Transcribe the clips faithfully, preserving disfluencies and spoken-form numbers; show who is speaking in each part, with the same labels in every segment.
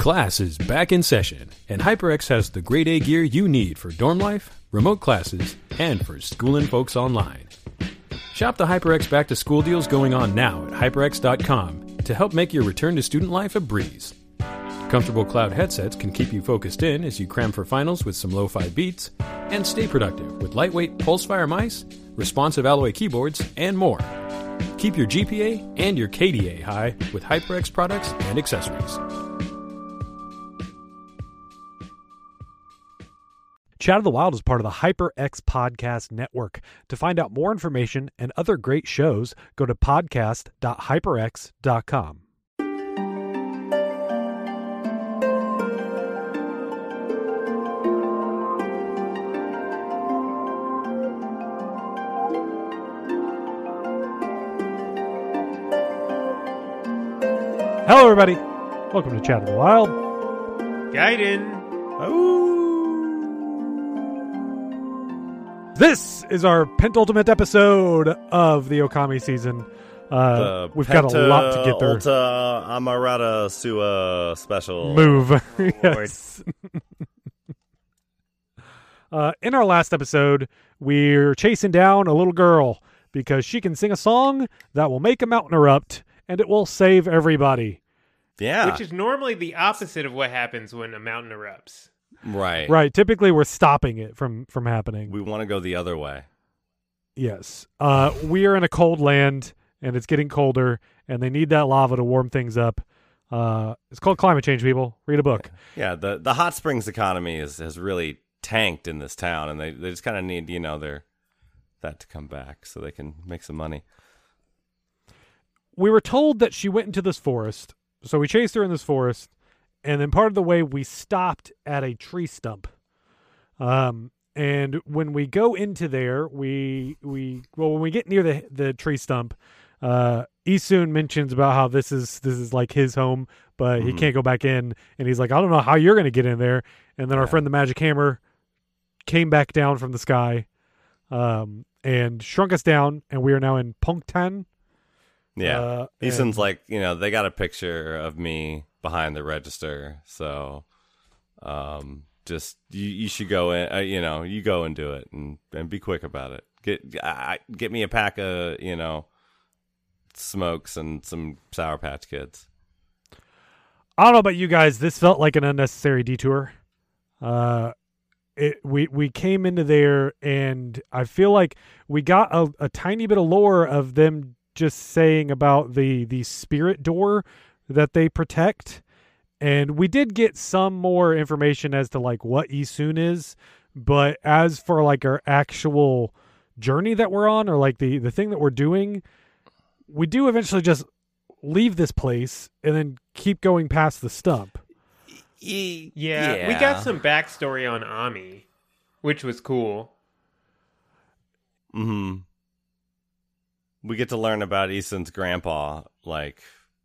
Speaker 1: Class is back in session, and HyperX has the grade A gear you need for dorm life, remote classes, and for schoolin' folks online. Shop the HyperX back to school deals going on now at hyperx dot com to help make your return to student life a breeze. Comfortable cloud headsets can keep you focused in as you cram for finals with some lo-fi beats, and stay productive with lightweight Pulsefire mice, responsive alloy keyboards, and more. Keep your G P A and your K D A high with HyperX products and accessories.
Speaker 2: Chat of the Wild is part of the HyperX Podcast Network. To find out more information and other great shows, go to podcast dot hyperx dot com. Hello, everybody. Welcome to Chat of the Wild.
Speaker 3: Gaiden.
Speaker 2: Oh. This is our penultimate episode of the Okami season. Uh, we've got a lot to get through.
Speaker 4: Ulta Amarata Sua special.
Speaker 2: Move. Yes. uh, in our last episode, we're chasing down a little girl because she can sing a song that will make a mountain erupt, and it will save everybody.
Speaker 4: Yeah.
Speaker 3: Which is normally the opposite of what happens when a mountain erupts.
Speaker 4: Right.
Speaker 2: Right. Typically, we're stopping it from, from happening.
Speaker 4: We want to go the other way.
Speaker 2: Yes. Uh, we are in a cold land, and it's getting colder, and they need that lava to warm things up. Uh, it's called climate change, people. Read a book.
Speaker 4: Yeah, the, the hot springs economy is, has really tanked in this town, and they, they just kind of need, you know, their that to come back so they can make some money.
Speaker 2: We were told that she went into this forest, so we chased her in this forest, and then part of the way we stopped at a tree stump. Um, and when we go into there, we we well when we get near the the tree stump, uh, Isun mentions about how this is this is like his home, but mm-hmm. he can't go back in, and he's like, I don't know how you're going to get in there. And then yeah. our friend the Magic Hammer came back down from the sky, um, and shrunk us down, and we are now in Pongtan.
Speaker 4: Yeah,
Speaker 2: uh,
Speaker 4: Isun's
Speaker 2: and,
Speaker 4: like, you know, they got a picture of me behind the register, so um, just you, you should go in. Uh, you know, you go and do it, and, and be quick about it. Get I, get me a pack of you know smokes and some Sour Patch Kids.
Speaker 2: I don't know about you guys. This felt like an unnecessary detour. Uh, it we we came into there, and I feel like we got a, a tiny bit of lore of them just saying about the the spirit door that they protect, and we did get some more information as to like what Isun is, but as for like our actual journey that we're on, or like the the thing that we're doing, we do eventually just leave this place and then keep going past the stump.
Speaker 3: Yeah,
Speaker 4: yeah.
Speaker 3: We got some backstory on Ami, which was cool.
Speaker 4: Mm-hmm. We get to learn about Isun's grandpa, like,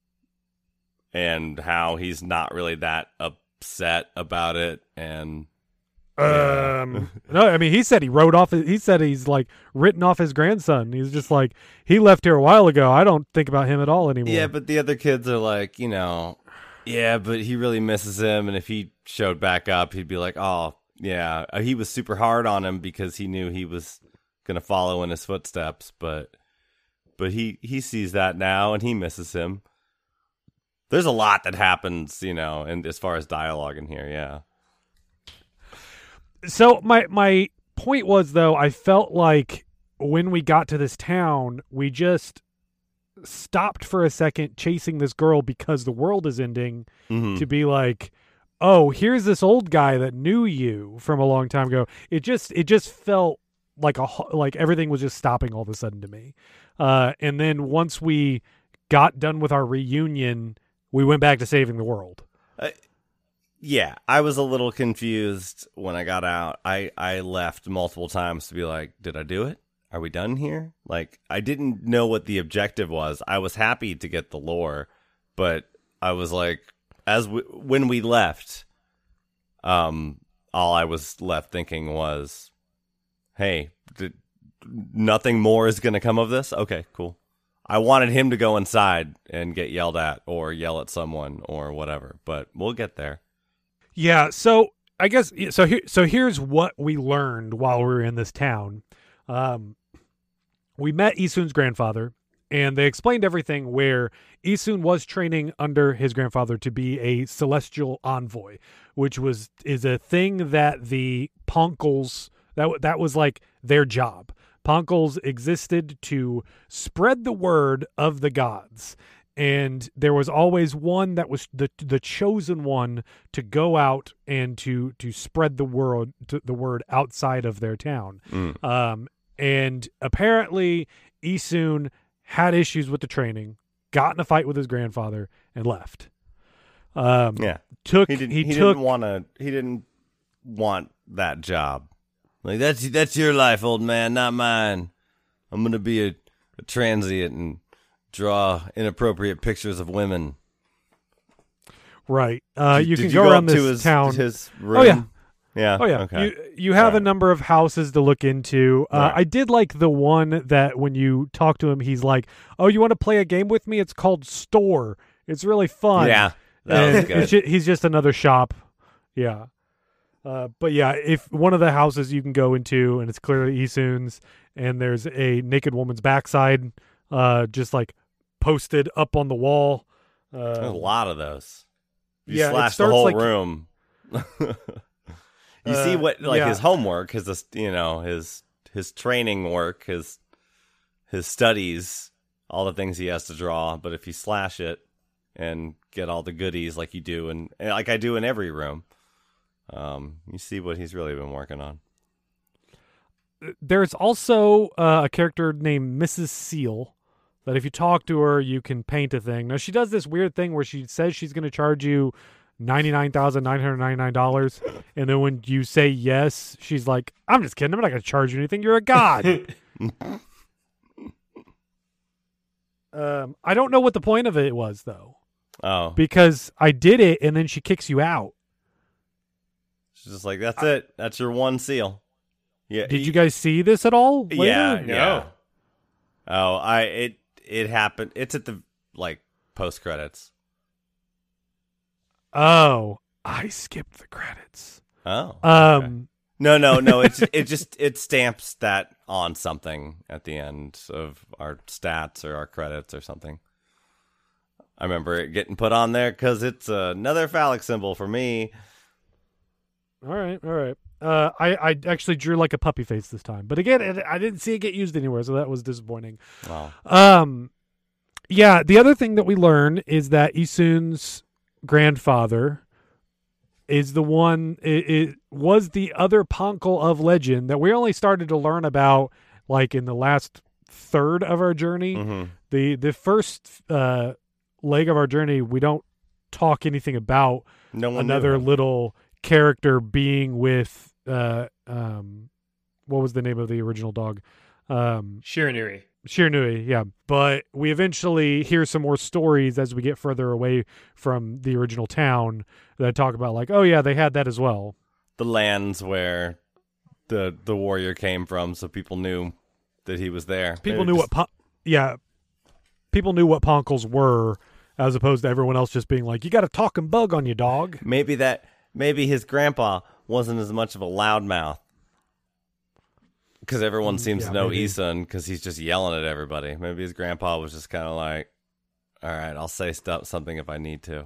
Speaker 4: and how he's not really that upset about it. And
Speaker 2: um, no, I mean, he said he wrote off. He said he's like written off his grandson. He's just like, he left here a while ago. I don't think about him at all anymore.
Speaker 4: Yeah, but the other kids are like, you know, yeah, but he really misses him. And if he showed back up, he'd be like, oh, yeah, he was super hard on him because he knew he was going to follow in his footsteps. But But he, he sees that now, and he misses him. There's a lot that happens, you know, and as far as dialogue in here, yeah.
Speaker 2: So my my point was, though, I felt like when we got to this town, we just stopped for a second chasing this girl because the world is ending, mm-hmm. to be like, oh, here's this old guy that knew you from a long time ago. It just it just felt like a like everything was just stopping all of a sudden to me. Uh, and then once we got done with our reunion, we went back to saving the world.
Speaker 4: Uh, yeah, I was a little confused when I got out. I, I left multiple times to be like, did I do it? Are we done here? Like, I didn't know what the objective was. I was happy to get the lore, but I was like, as we, when we left, um, all I was left thinking was, hey, did, nothing more is going to come of this? Okay, cool. I wanted him to go inside and get yelled at or yell at someone or whatever, but we'll get there.
Speaker 2: Yeah, so I guess so. Here, so here's what we learned while we were in this town. Um, we met Isun's grandfather, and they explained everything. Where Isun was training under his grandfather to be a celestial envoy, which was is a thing that the Ponkals that that was like their job. Ponkals existed to spread the word of the gods, and there was always one that was the the chosen one to go out and to to spread the word to the word outside of their town.
Speaker 4: Mm.
Speaker 2: Um, and apparently, Isun had issues with the training, got in a fight with his grandfather, and left. Um,
Speaker 4: Yeah,
Speaker 2: took
Speaker 4: he didn't.
Speaker 2: he,
Speaker 4: He,
Speaker 2: took
Speaker 4: didn't want to. He didn't want that job. Like that's that's your life, old man, not mine. I'm gonna be a, a transient and draw inappropriate pictures of women.
Speaker 2: right. Uh,
Speaker 4: Did-
Speaker 2: you
Speaker 4: did
Speaker 2: can
Speaker 4: you
Speaker 2: go
Speaker 4: go
Speaker 2: around
Speaker 4: up
Speaker 2: this
Speaker 4: to his,
Speaker 2: town.
Speaker 4: His room?
Speaker 2: Oh yeah.
Speaker 4: yeah.
Speaker 2: Oh yeah,
Speaker 4: Okay.
Speaker 2: you you have a
Speaker 4: Alright.
Speaker 2: number of houses to look into. Uh,
Speaker 4: Right.
Speaker 2: I did like the one that when you talk to him, he's like, "Oh, you want to play a game with me? It's called Store. It's really fun."
Speaker 4: Yeah, that was
Speaker 2: And
Speaker 4: good.
Speaker 2: it's ju- he's just another shop. Yeah. Uh, but yeah, if one of the houses you can go into and it's clearly Isun's, and there's a naked woman's backside, uh, just like posted up on the wall.
Speaker 4: There's a
Speaker 2: Uh,
Speaker 4: lot of those. You
Speaker 2: yeah, it
Speaker 4: slash the
Speaker 2: starts
Speaker 4: whole
Speaker 2: like-
Speaker 4: room. you
Speaker 2: Uh,
Speaker 4: see what like
Speaker 2: yeah.
Speaker 4: his homework, his you know his his training work, his his studies, all the things he has to draw. But if you slash it and get all the goodies like you do and like I do in every room, um, you see what he's really been working on.
Speaker 2: There's also uh, a character named Missus Seal that if you talk to her, you can paint a thing. Now, she does this weird thing where she says she's going to charge you ninety-nine thousand nine hundred ninety-nine dollars. And then when you say yes, she's like, I'm just kidding. I'm not going to charge you anything. You're a god. um, I don't know what the point of it was, though,
Speaker 4: Oh,
Speaker 2: because I did it and then she kicks you out.
Speaker 4: she's just like that's it. That's your one seal. Yeah.
Speaker 2: Did you guys see this at all? Later?
Speaker 4: Yeah,
Speaker 3: No.
Speaker 4: yeah. Oh, I it it happened. It's at the like post credits.
Speaker 2: Oh, I skipped the credits.
Speaker 4: Oh.
Speaker 2: Um.
Speaker 4: okay. No, no, no. It's it just it stamps that on something at the end of our stats or our credits or something. I remember it getting put on there because it's another phallic symbol for me.
Speaker 2: All right, all right. Uh, I, I actually drew like a puppy face this time, but again, it, I didn't see it get used anywhere, so that was disappointing.
Speaker 4: Wow.
Speaker 2: Um, yeah. The other thing that we learn is that Isun's grandfather is the one. It, it was the other Ponkal of legend that we only started to learn about like in the last third of our journey.
Speaker 4: hmm
Speaker 2: The the first uh, leg of our journey, we don't talk anything about
Speaker 4: No one knew
Speaker 2: another
Speaker 4: him.
Speaker 2: little character being with uh um what was the name of the original dog? Um
Speaker 3: Shiranui.
Speaker 2: Shiranui, yeah. But we eventually hear some more stories as we get further away from the original town that talk about like, oh yeah, they had that as well.
Speaker 4: the lands where the the warrior came from, so people knew that he was there.
Speaker 2: People
Speaker 4: Maybe
Speaker 2: knew
Speaker 4: just-
Speaker 2: what po- yeah. People knew what Ponkals were as opposed to everyone else just being like, you got a talking bug on you, dog.
Speaker 4: maybe that maybe his grandpa wasn't as much of a loudmouth because everyone seems
Speaker 2: yeah,
Speaker 4: to know
Speaker 2: maybe.
Speaker 4: Isun because he's just yelling at everybody. Maybe his grandpa was just kind of like, "All right, I'll say stuff something if I need to."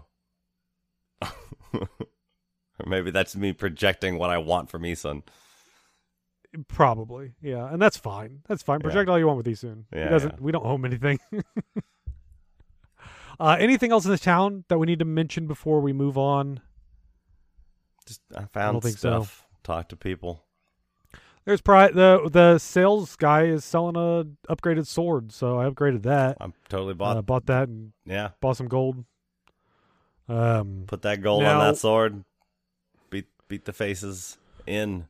Speaker 4: Or maybe that's me projecting what I want from Isun.
Speaker 2: Probably, yeah, and that's fine. That's fine.
Speaker 4: Yeah.
Speaker 2: Project all you want with Isun.
Speaker 4: Yeah,
Speaker 2: he doesn't.
Speaker 4: yeah.
Speaker 2: We don't owe him anything. uh, anything else in this town that we need to mention before we move on?
Speaker 4: Just I found
Speaker 2: don't think so.
Speaker 4: stuff. Talk to people.
Speaker 2: There's pri- the the sales guy is selling a upgraded sword, so I upgraded that.
Speaker 4: I totally
Speaker 2: Bought,
Speaker 4: bought.
Speaker 2: uh, bought that and
Speaker 4: yeah,
Speaker 2: bought some gold. Um,
Speaker 4: put that gold
Speaker 2: Now-
Speaker 4: on that sword. Beat beat the faces in.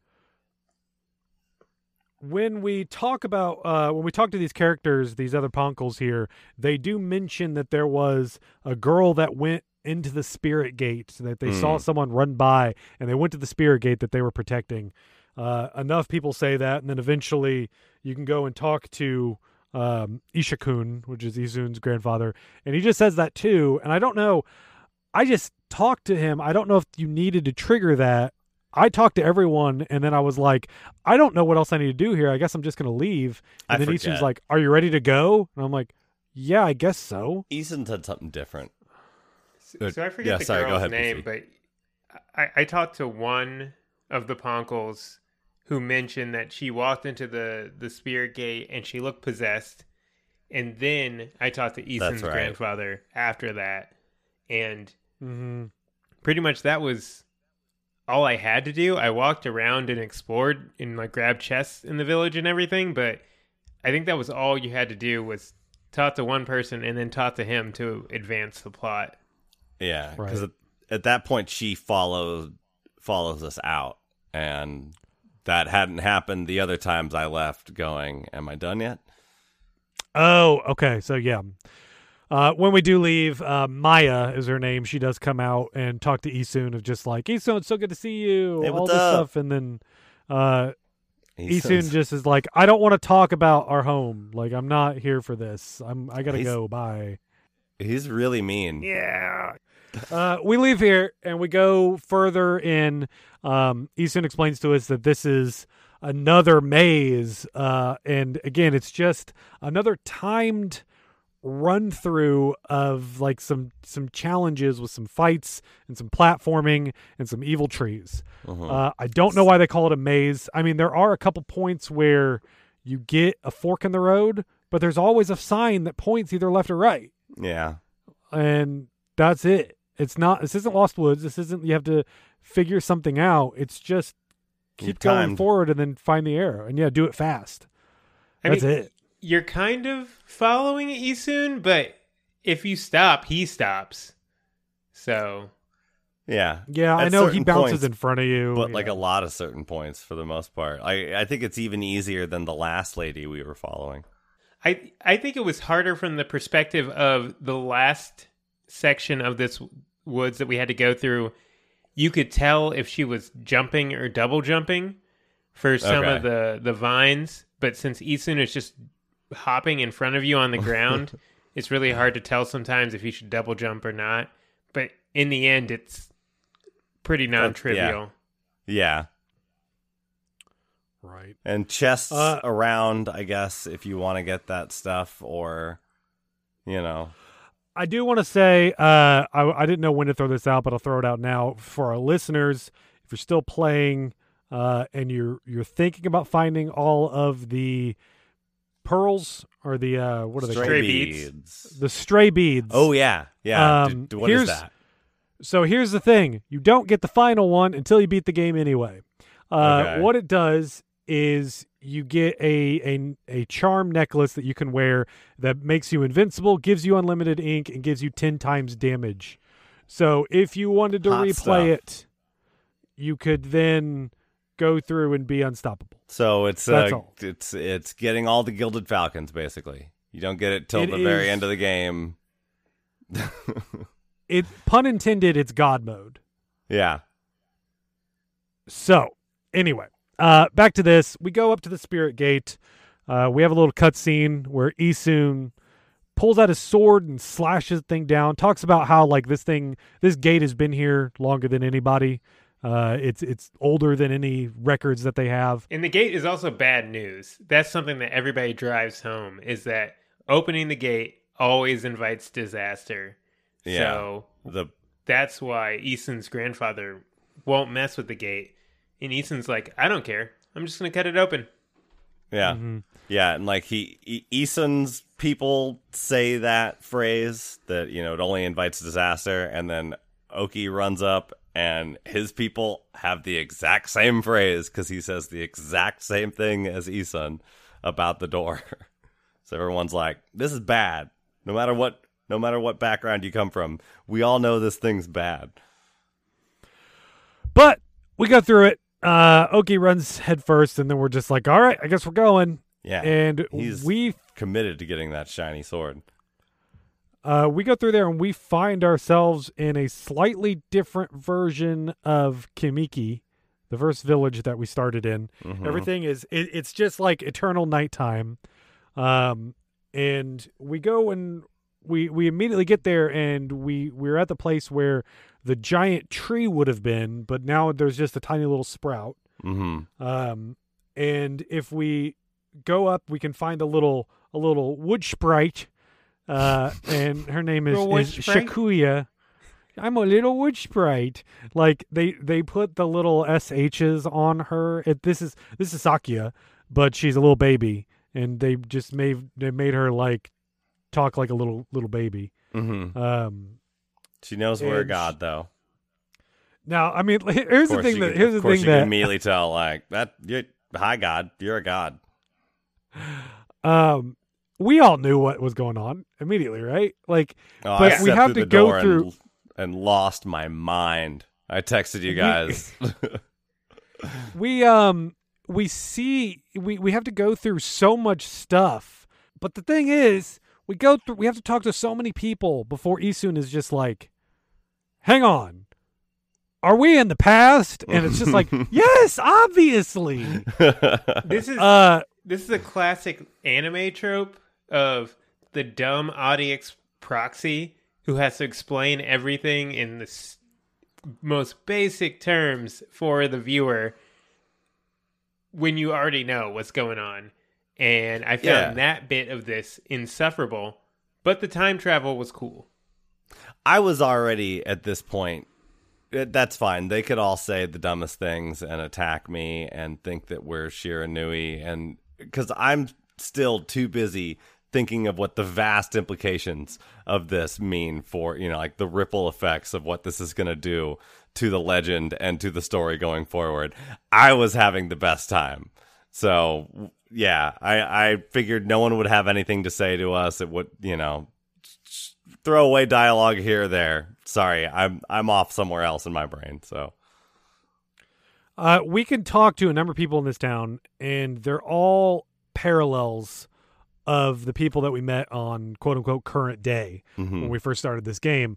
Speaker 2: when we talk about uh, when we talk to these characters, these other Ponkals here, they do mention that there was a girl that went into the spirit gate, that they saw
Speaker 4: Hmm.
Speaker 2: someone run by, and they went to the spirit gate that they were protecting. Uh, enough people say that, and then eventually you can go and talk to um, Ishakun, which is Isun's grandfather, and he just says that too. And I don't know. I just talked to him. I don't know if you needed to trigger that. I talked to everyone, and then I was like, I don't know what else I need to do here. I guess I'm just going to leave. And
Speaker 4: I
Speaker 2: then
Speaker 4: forget.
Speaker 2: Isun's like, are you ready to go? And I'm like, yeah, I guess so.
Speaker 4: Eason said something different.
Speaker 3: So, so I forget
Speaker 4: yeah,
Speaker 3: the
Speaker 4: sorry, go
Speaker 3: girl's
Speaker 4: ahead,
Speaker 3: name,
Speaker 4: P C.
Speaker 3: but I, I talked to one of the Ponkles who mentioned that she walked into the, the spirit gate and she looked possessed. And then I talked to Eason's
Speaker 4: right.
Speaker 3: grandfather after that. And
Speaker 2: Mm-hmm.
Speaker 3: pretty much that was all I had to do. I walked around and explored and like grabbed chests in the village and everything. But I think that was all you had to do was talk to one person and then talk to him to advance the plot.
Speaker 4: Yeah,
Speaker 2: Right.
Speaker 4: because at, at that point she follows follows us out, and that hadn't happened the other times I left. Going, am I done yet?
Speaker 2: Oh, okay. So yeah, uh, when we do leave, uh, Maya is her name. She does come out and talk to Isun of just like, Isun, it's so good to see you,
Speaker 4: Hey,
Speaker 2: all
Speaker 4: what's
Speaker 2: this
Speaker 4: up?
Speaker 2: stuff, and then uh,
Speaker 4: He
Speaker 2: Isun
Speaker 4: says-
Speaker 2: just is like, I don't want to talk about our home. Like, I'm not here for this. I'm I gotta
Speaker 4: He's-
Speaker 2: go. Bye.
Speaker 4: he's really mean.
Speaker 2: Yeah. Uh, we leave here and we go further in. Um, Isun explains to us that this is another maze. Uh, and again, it's just another timed run through of like some, some challenges with some fights and some platforming and some evil trees.
Speaker 4: Mhm.
Speaker 2: Uh, I don't know why they call it a maze. I mean, there are a couple points where you get a fork in the road, but there's always a sign that points either left or right.
Speaker 4: Yeah,
Speaker 2: And that's it. It's not, this isn't Lost Woods. This isn't, you have to figure something out. It's just
Speaker 4: You're
Speaker 2: keep going
Speaker 4: timed.
Speaker 2: forward and then find the arrow. And yeah, do it fast.
Speaker 3: I
Speaker 2: That's
Speaker 3: mean,
Speaker 2: it.
Speaker 3: You're kind of following Isun, but if you stop, he stops. So
Speaker 4: yeah.
Speaker 2: Yeah, I
Speaker 4: At
Speaker 2: know he
Speaker 4: certain
Speaker 2: bounces
Speaker 4: points,
Speaker 2: in front of you.
Speaker 4: But like
Speaker 2: yeah.
Speaker 4: a lot of certain points for the most part. I I think it's even easier than the last lady we were following.
Speaker 3: I I think it was harder from the perspective of the last section of this woods that we had to go through. You could tell if she was jumping or double jumping for some
Speaker 4: Okay.
Speaker 3: of the, the vines. But since Isun is just hopping in front of you on the ground, it's really hard to tell sometimes if you should double jump or not. But in the end, it's pretty non-trivial.
Speaker 4: Yeah.
Speaker 2: Right.
Speaker 4: And chests
Speaker 2: Uh,
Speaker 4: around, I guess, if you want to get that stuff, or, you know.
Speaker 2: I do want to say, uh, I, I didn't know when to throw this out, but I'll throw it out now for our listeners. If you're still playing uh, and you're you're thinking about finding all of the pearls or the uh, what are they
Speaker 3: Stray
Speaker 2: called?
Speaker 3: beads.
Speaker 2: The stray beads.
Speaker 4: Oh, yeah. Yeah.
Speaker 2: Um,
Speaker 4: Dude, what is
Speaker 2: here's-
Speaker 4: that?
Speaker 2: So here's the thing: you don't get the final one until you beat the game anyway. Uh,
Speaker 4: Okay.
Speaker 2: What it does is you get a, a a charm necklace that you can wear that makes you invincible, gives you unlimited ink, and gives you ten times damage. So if you wanted to
Speaker 4: Hot
Speaker 2: replay
Speaker 4: stuff.
Speaker 2: it, you could then go through and be unstoppable.
Speaker 4: So it's
Speaker 2: That's
Speaker 4: uh,
Speaker 2: all.
Speaker 4: it's it's getting all the Gilded Falcons, basically. You don't get it till
Speaker 2: It
Speaker 4: the very
Speaker 2: is-
Speaker 4: end of the game.
Speaker 2: It pun intended, it's God mode.
Speaker 4: Yeah.
Speaker 2: So, anyway, uh, back to this. We go up to the Spirit Gate. Uh, we have a little cutscene where Isun pulls out his sword and slashes the thing down. Talks about how like this thing, this gate has been here longer than anybody. Uh, it's it's older than any records that they have.
Speaker 3: And the gate is also bad news. That's something that everybody drives home, is that opening the gate always invites disaster.
Speaker 4: Yeah.
Speaker 3: So
Speaker 4: The
Speaker 3: that's why Eason's grandfather won't mess with the gate. And Eason's like, I don't care. I'm just going to cut it open.
Speaker 4: yeah.
Speaker 2: Mhm.
Speaker 4: Yeah, and like he e- Eason's people say that phrase that, you know, it only invites disaster, and then Oki runs up and his people have the exact same phrase because he says the exact same thing as Eason about the door. So everyone's like, this is bad. No matter what no matter what background you come from, we all know this thing's bad.
Speaker 2: But we go through it. Uh, Oki runs head first, and then we're just like, all right, I guess we're going.
Speaker 4: Yeah.
Speaker 2: And
Speaker 4: he's
Speaker 2: we
Speaker 4: committed to getting that shiny sword.
Speaker 2: Uh, we go through there and we find ourselves in a slightly different version of Kimiki, the first village that we started in.
Speaker 4: Mhm.
Speaker 2: Everything is, it, it's just like eternal nighttime. Um, and we go and we we immediately get there, and we we're at the place where the giant tree would have been, but now there's just a tiny little sprout.
Speaker 4: Mm-hmm.
Speaker 2: Um, and if we go up, we can find a little a little wood sprite, uh, and her name is,
Speaker 3: Little wood
Speaker 2: is
Speaker 3: sprite?
Speaker 2: Shakuya. I'm a little wood sprite. Like they, they put the little S H's on her. It, this is this is Sakia, but she's a little baby, and they just made they made her like talk like a little little baby.
Speaker 4: Mm-hmm.
Speaker 2: Um,
Speaker 4: She knows we're a
Speaker 2: and
Speaker 4: god, though.
Speaker 2: now, I mean, here's the
Speaker 4: Of course
Speaker 2: thing
Speaker 4: you
Speaker 2: that
Speaker 4: can-
Speaker 2: here's the
Speaker 4: of course
Speaker 2: thing
Speaker 4: you can
Speaker 2: that
Speaker 4: immediately tell, like that. You're, hi, God. You're a god.
Speaker 2: um we all knew what was going on immediately, right? Like,
Speaker 4: Oh,
Speaker 2: but
Speaker 4: I
Speaker 2: we
Speaker 4: stepped
Speaker 2: have
Speaker 4: through
Speaker 2: to
Speaker 4: the
Speaker 2: go
Speaker 4: door
Speaker 2: through.
Speaker 4: and, and lost my mind. I texted you
Speaker 2: We-
Speaker 4: guys.
Speaker 2: we um we see we we have to go through so much stuff, but the thing is, we go through we have to talk to so many people before Isun is just like, hang on, are we in the past? And it's just like, yes, obviously.
Speaker 3: This is
Speaker 2: uh
Speaker 3: this is a classic anime trope of the dumb audience proxy who has to explain everything in the s- most basic terms for the viewer when you already know what's going on. And I found
Speaker 4: Yeah.
Speaker 3: that bit of this insufferable, but the time travel was cool.
Speaker 4: I was already at this point. uh, That's fine. They could all say the dumbest things and attack me and think that we're Shiranui, and because I'm still too busy thinking of what the vast implications of this mean for, you know, like the ripple effects of what this is going to do to the legend and to the story going forward. I was having the best time. So, yeah, I, I figured no one would have anything to say to us. It would, you know, throw away dialogue here or there. Sorry, I'm I'm off somewhere else in my brain. So
Speaker 2: uh we can talk to a number of people in this town, and they're all parallels of the people that we met on quote unquote current day
Speaker 4: mhm.
Speaker 2: when we first started this game.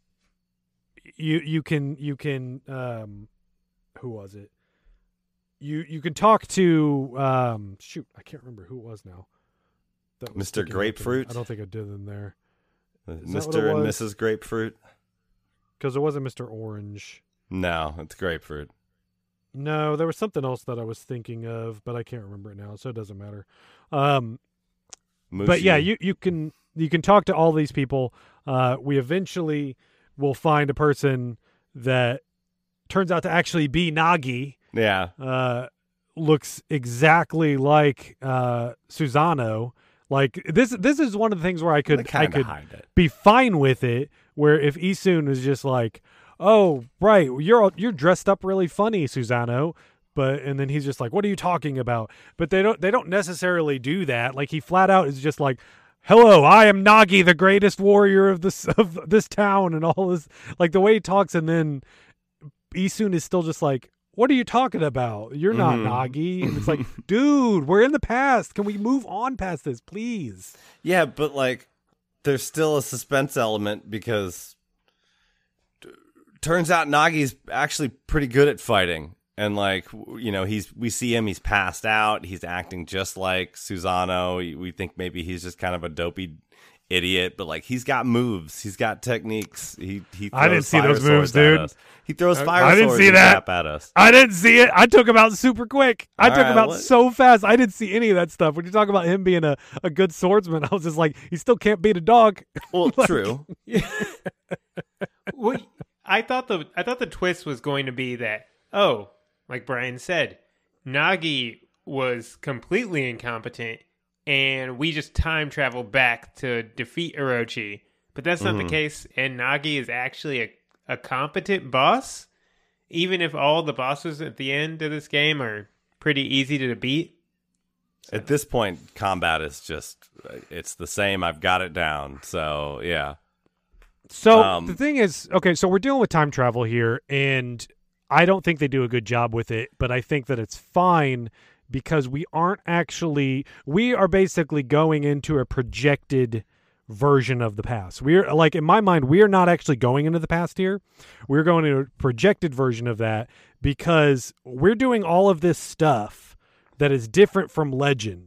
Speaker 2: You you can you can um who was it? You you can talk to um shoot, I can't remember who it was now. That was
Speaker 4: Mister
Speaker 2: sticking out to me.
Speaker 4: Grapefruit?
Speaker 2: I don't think I did them there. that what
Speaker 4: Mister
Speaker 2: it
Speaker 4: and
Speaker 2: was?
Speaker 4: Missus Grapefruit.
Speaker 2: Because it wasn't Mister Orange.
Speaker 4: No, it's Grapefruit.
Speaker 2: No, there was something else that I was thinking of, but I can't remember it now, so it doesn't matter. Um But yeah,
Speaker 4: Mushi.
Speaker 2: you, you can you can talk to all these people. Uh, we eventually will find a person that turns out to actually be Nagi.
Speaker 4: yeah.
Speaker 2: Uh, looks exactly like uh, Susano. Like this this is one of the things where I
Speaker 4: They
Speaker 2: could I
Speaker 4: kinda
Speaker 2: could
Speaker 4: hide it.
Speaker 2: be fine with it. Where if Isun was just like, oh right, you're you're dressed up really funny, Susano. But and then he's just like, what are you talking about? But they don't they don't necessarily do that. Like he flat out is just like, hello, I am Nagi, the greatest warrior of this of this town, and all this, like the way he talks. And then Isun is still just like, what are you talking about? You're not
Speaker 4: Mhm.
Speaker 2: Nagi. And it's like, dude, we're in the past. Can we move on past this, please?
Speaker 4: Yeah, but like, there's still a suspense element because t- turns out Nagi's actually pretty good at fighting. And like, w- you know, he's we see him, he's passed out, he's acting just like Susano. We we think maybe he's just kind of a dopey idiot, but like he's got moves, he's got techniques. He he.
Speaker 2: I didn't
Speaker 4: throws
Speaker 2: see
Speaker 4: fire
Speaker 2: those moves,
Speaker 4: swords at
Speaker 2: dude.
Speaker 4: us. He throws fire
Speaker 2: I didn't
Speaker 4: swords
Speaker 2: see
Speaker 4: and
Speaker 2: that.
Speaker 4: crap at us.
Speaker 2: I didn't see it. I took him out super quick. I
Speaker 4: All
Speaker 2: took
Speaker 4: right,
Speaker 2: him out
Speaker 4: what-
Speaker 2: so fast. I didn't see any of that stuff. When you talk about him being a, a good swordsman, I was just like, he still can't beat a dog.
Speaker 4: Well,
Speaker 2: Like-
Speaker 4: true.
Speaker 3: Well, I thought the I thought the twist was going to be that, oh, like Brian said, Nagi was completely incompetent, and we just time travel back to defeat Orochi. But that's not
Speaker 4: Mhm.
Speaker 3: the case, and Nagi is actually a, a competent boss, even if all the bosses at the end of this game are pretty easy to beat.
Speaker 4: At this point, combat is just, it's the same. I've got it down. So, yeah.
Speaker 2: So
Speaker 4: Um,
Speaker 2: the thing is, okay, so we're dealing with time travel here, and I don't think they do a good job with it, but I think that it's fine because we aren't actually, we are basically going into a projected version of the past. We're like, in my mind, we are not actually going into the past here. We're going into a projected version of that because we're doing all of this stuff that is different from Legend.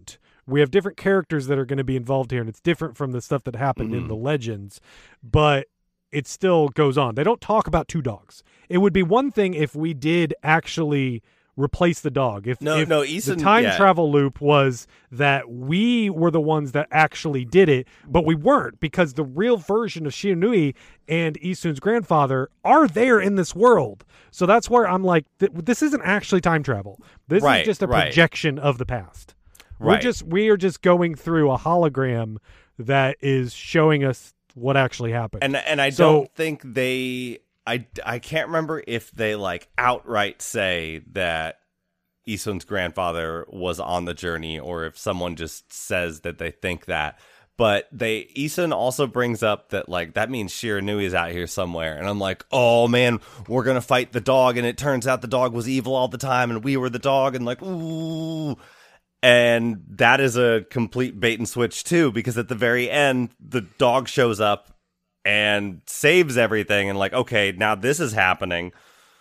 Speaker 2: We have different characters that are going to be involved here, and it's different from the stuff that happened
Speaker 4: Mm-hmm.
Speaker 2: in the legends, but it still goes on. They don't talk about two dogs. It would be one thing if we did actually replace the dog. If,
Speaker 4: No,
Speaker 2: if
Speaker 4: no,
Speaker 2: the
Speaker 4: Eason-
Speaker 2: time
Speaker 4: yeah.
Speaker 2: travel loop was that we were the ones that actually did it, but we weren't, because the real version of Shiranui and Isun's grandfather are there in this world. So that's where I'm like, th- this isn't actually time travel. This
Speaker 4: Right,
Speaker 2: is just a
Speaker 4: right.
Speaker 2: projection of the past. We're
Speaker 4: Right.
Speaker 2: just we are just going through a hologram that is showing us what actually happened.
Speaker 4: And and I
Speaker 2: So-
Speaker 4: don't think they I, I can't remember if they like outright say that Isun's grandfather was on the journey, or if someone just says that they think that. But they Isun also brings up that like that means Shiranui is out here somewhere, and I'm like, oh man, we're gonna fight the dog, and it turns out the dog was evil all the time, and we were the dog, and like ooh. And that is a complete bait and switch too, because at the very end, the dog shows up and saves everything, and like, okay, now this is happening.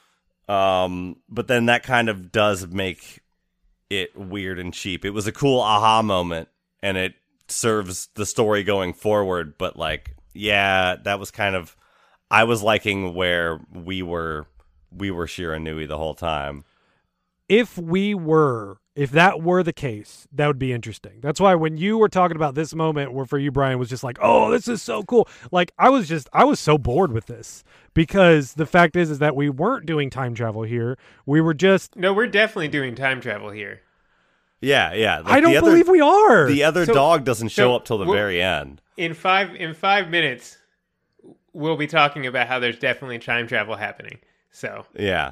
Speaker 4: Um, but then that kind of does make it weird and cheap. It was a cool aha moment, and it serves the story going forward. But like, yeah, that was kind of, I was liking where we were, we were Shiranui the whole time.
Speaker 2: If we were, if that were the case, that would be interesting. That's why when you were talking about this moment where for you, Brian, was just like, oh, this is so cool. Like, I was just, I was so bored with this, because the fact is, is that we weren't doing time travel here. We were just,
Speaker 3: No, we're definitely doing time travel here.
Speaker 4: Yeah, yeah. Like
Speaker 2: I don't
Speaker 4: the other,
Speaker 2: believe we are.
Speaker 4: The other
Speaker 3: So-
Speaker 4: dog doesn't show
Speaker 3: so
Speaker 4: up till the
Speaker 3: we'll-
Speaker 4: very end.
Speaker 3: In five in five minutes, we'll be talking about how there's definitely time travel happening. So
Speaker 4: Yeah.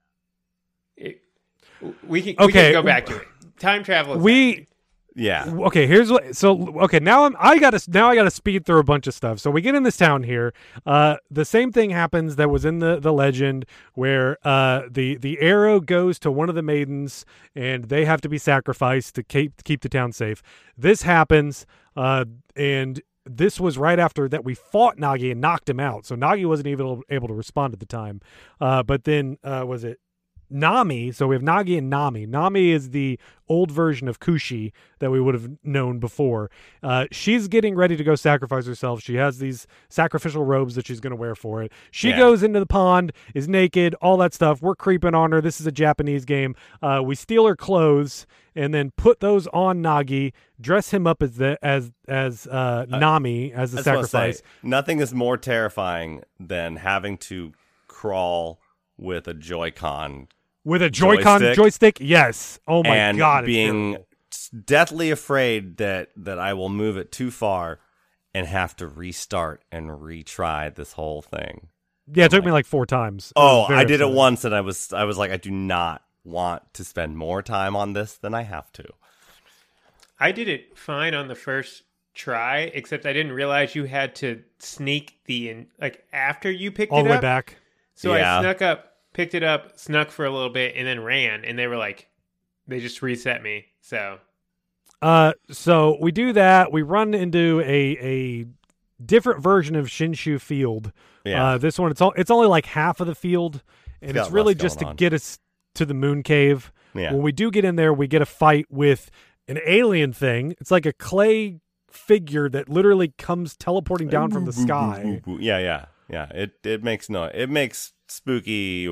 Speaker 3: it, we can we
Speaker 2: Okay.
Speaker 3: can go back to it. Time travel. Is
Speaker 2: we,
Speaker 3: happening.
Speaker 4: Yeah.
Speaker 2: okay, here's what. So okay, now I'm. I gotta. Now I gotta speed through a bunch of stuff. So we get in this town here. Uh, the same thing happens that was in the the legend, where uh the the arrow goes to one of the maidens, and they have to be sacrificed to keep keep the town safe. This happens. Uh, and this was right after that we fought Nagi and knocked him out. So Nagi wasn't even able, able to respond at the time. Uh, but then uh, was it Nami? So we have Nagi and Nami. Nami is the old version of Kushi that we would have known before. Uh, she's getting ready to go sacrifice herself. She has these sacrificial robes that she's going to wear for it. She
Speaker 4: Yeah.
Speaker 2: goes into the pond, is naked, all that stuff. We're creeping on her. This is a Japanese game. Uh, we steal her clothes and then put those on Nagi, dress him up as the as as uh, Nami as the
Speaker 4: I just wanna
Speaker 2: sacrifice.
Speaker 4: say, nothing is more terrifying than having to crawl with a Joy-Con
Speaker 2: With a Joy-Con
Speaker 4: joystick,
Speaker 2: joystick, yes. Oh my
Speaker 4: and
Speaker 2: god, it's
Speaker 4: being
Speaker 2: terrible.
Speaker 4: deathly afraid that that I will move it too far and have to restart and retry this whole thing.
Speaker 2: Yeah, it took me like four times. It
Speaker 4: Oh,
Speaker 2: was very
Speaker 4: I did it
Speaker 2: upsetting.
Speaker 4: once, and I was I was like, I do not want to spend more time on this than I have to.
Speaker 3: I did it fine on the first try, except I didn't realize you had to sneak the in, like after you picked
Speaker 2: all
Speaker 3: it
Speaker 2: the way
Speaker 3: up.
Speaker 2: back.
Speaker 3: So
Speaker 4: Yeah.
Speaker 3: I snuck up, picked it up, snuck for a little bit, and then ran. And they were like, they just reset me. So
Speaker 2: Uh, so we do that. We run into a a different version of Shinshu Field.
Speaker 4: Yeah.
Speaker 2: Uh, this one, it's all it's only like half of the field, and
Speaker 4: got
Speaker 2: it's really
Speaker 4: less
Speaker 2: just to
Speaker 4: going on.
Speaker 2: get us to the moon cave.
Speaker 4: Yeah.
Speaker 2: When we do get in there, we get a fight with an alien thing. It's like a clay figure that literally comes teleporting down from the sky.
Speaker 4: Yeah, yeah, yeah. It it makes no. It makes spooky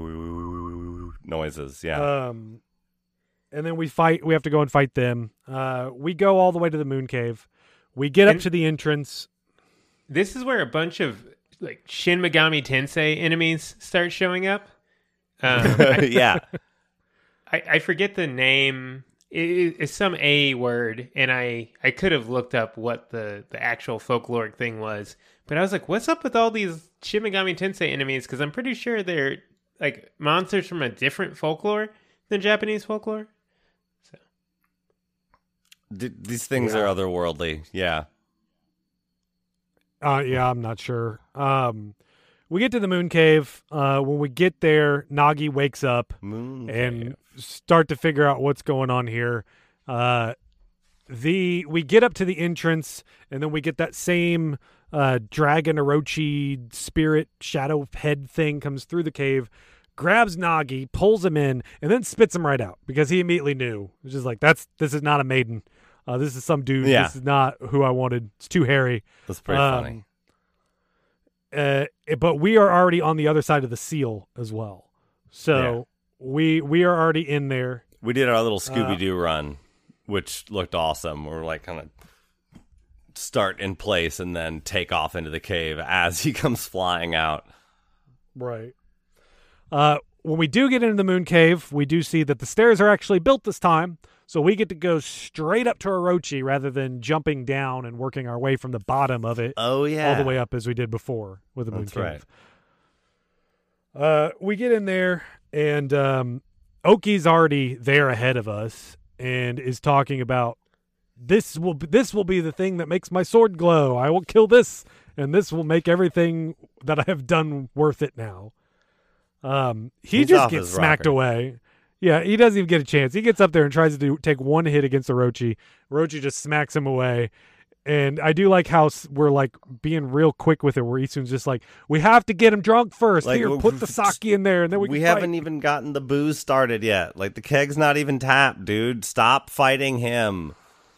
Speaker 4: noises. Yeah.
Speaker 2: Um, and then we fight. We have to go and fight them. Uh, we go all the way to the moon cave. We get up
Speaker 3: And-
Speaker 2: to the entrance.
Speaker 3: this is where a bunch of like Shin Megami Tensei enemies start showing up. Um, I,
Speaker 4: yeah.
Speaker 3: I, I forget the name. It, it's some A word, and I, I could have looked up what the, the actual folkloric thing was. But I was like, what's up with all these Shin Megami Tensei enemies? Because I'm pretty sure they're like monsters from a different folklore than Japanese folklore.
Speaker 4: D- these things
Speaker 2: Yeah.
Speaker 4: are otherworldly. Yeah.
Speaker 2: Uh, yeah, I'm not sure. Um, we get to the moon cave. Uh, when we get there, Nagi wakes up
Speaker 4: Moon.
Speaker 2: and
Speaker 4: cave.
Speaker 2: start to figure out what's going on here. Uh, the we get up to the entrance, and then we get that same uh, dragon Orochi spirit shadow head thing comes through the cave, grabs Nagi, pulls him in, and then spits him right out because he immediately knew. It was just like, that's this is not a maiden. Uh, this is some dude.
Speaker 4: Yeah.
Speaker 2: This is not who I wanted. It's too hairy.
Speaker 4: That's pretty
Speaker 2: Um,
Speaker 4: funny.
Speaker 2: Uh, but we are already on the other side of the seal as well. So we we are already in there.
Speaker 4: We did our little Scooby Doo run, which looked awesome. We're like kind of start in place and then take off into the cave as he comes flying out.
Speaker 2: Right. Uh, when we do get into the moon cave, we do see that the stairs are actually built this time. So we get to go straight up to Orochi rather than jumping down and working our way from the bottom of it
Speaker 4: Oh, yeah.
Speaker 2: all the way up as we did before with the moon
Speaker 4: That's
Speaker 2: cave. Right. Uh, we get in there, and um, Oki's already there ahead of us and is talking about this will this will be the thing that makes my sword glow. I will kill this, and this will make everything that I have done worth it now. Um, he
Speaker 4: He's
Speaker 2: just
Speaker 4: off
Speaker 2: gets
Speaker 4: his
Speaker 2: smacked
Speaker 4: rocker.
Speaker 2: away. Yeah, he doesn't even get a chance. He gets up there and tries to do, take one hit against Orochi. Orochi just smacks him away. And I do like how s- we're like being real quick with it, where Isun's just like, we have to get him drunk first.
Speaker 4: Like,
Speaker 2: Here,
Speaker 4: w-
Speaker 2: put the sake in there, and then we,
Speaker 4: We
Speaker 2: can
Speaker 4: haven't
Speaker 2: fight.
Speaker 4: even gotten the booze started yet. Like, the keg's not even tapped, dude. Stop fighting him.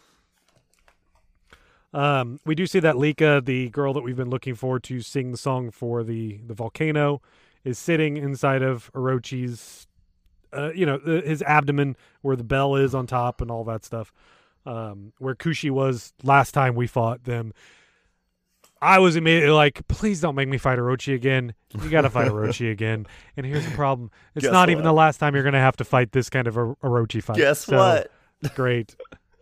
Speaker 2: Um, we do see that Lika, the girl that we've been looking for to sing the song for the, the volcano, is sitting inside of Orochi's, uh, you know, the, his abdomen where the bell is on top and all that stuff, um, where Kushi was last time we fought them. I was immediately like, please don't make me fight Orochi again. You got to fight Orochi again. And here's the problem. It's
Speaker 4: Guess
Speaker 2: not even
Speaker 4: what?
Speaker 2: the last time you're going to have to fight this kind of a Orochi fight.
Speaker 4: Guess
Speaker 2: So,
Speaker 4: what?
Speaker 2: Great.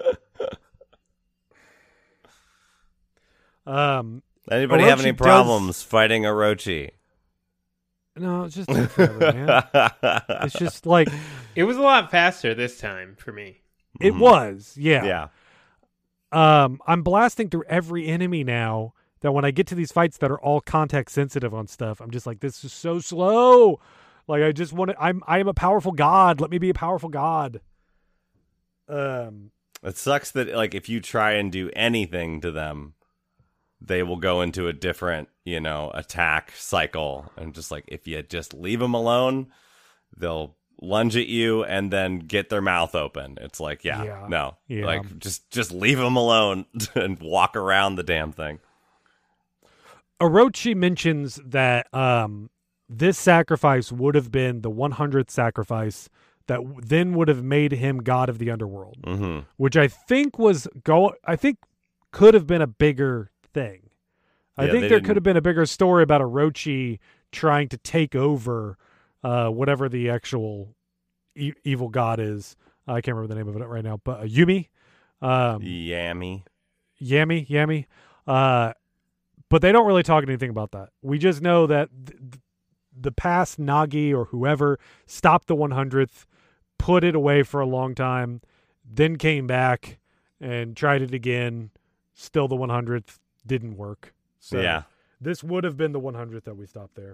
Speaker 2: Um,
Speaker 4: Anybody have
Speaker 2: Orochi
Speaker 4: any
Speaker 2: does-
Speaker 4: problems fighting Orochi?
Speaker 2: no, it's just take forever, man. It's just like
Speaker 3: It was a lot faster this time for me.
Speaker 2: it
Speaker 4: Mhm.
Speaker 2: was, yeah.
Speaker 4: Yeah.
Speaker 2: Um, I'm blasting through every enemy now. That when I get to these fights that are all context sensitive on stuff, I'm just like, this is so slow. Like I just want to. I'm I am a powerful god. Let me be a powerful god. Um,
Speaker 4: It sucks that, like, if you try and do anything to them, they will go into a different, you know, attack cycle. And just like, if you just leave them alone, they'll lunge at you and then get their mouth open. It's like, yeah,
Speaker 2: Yeah.
Speaker 4: no,
Speaker 2: Yeah.
Speaker 4: like just just leave them alone and walk around the damn thing.
Speaker 2: Orochi mentions that um, this sacrifice would have been the one hundredth sacrifice that w- then would have made him god of the underworld,
Speaker 4: Mm-hmm.
Speaker 2: which I think was go. I think could have been a bigger thing. I
Speaker 4: Yeah,
Speaker 2: think
Speaker 4: they
Speaker 2: there
Speaker 4: didn't-
Speaker 2: could have been a bigger story about Orochi trying to take over uh, whatever the actual e- evil god is. I can't remember the name of it right now, but uh, Yumi, um,
Speaker 4: Yammy.
Speaker 2: Yami, Yami. Uh, but they don't really talk anything about that. We just know that th- th- the past Nagi or whoever stopped the one hundredth, put it away for a long time, then came back and tried it again. Still the one hundredth didn't work. So
Speaker 4: Yeah.
Speaker 2: this would have been the one hundredth that we stopped there.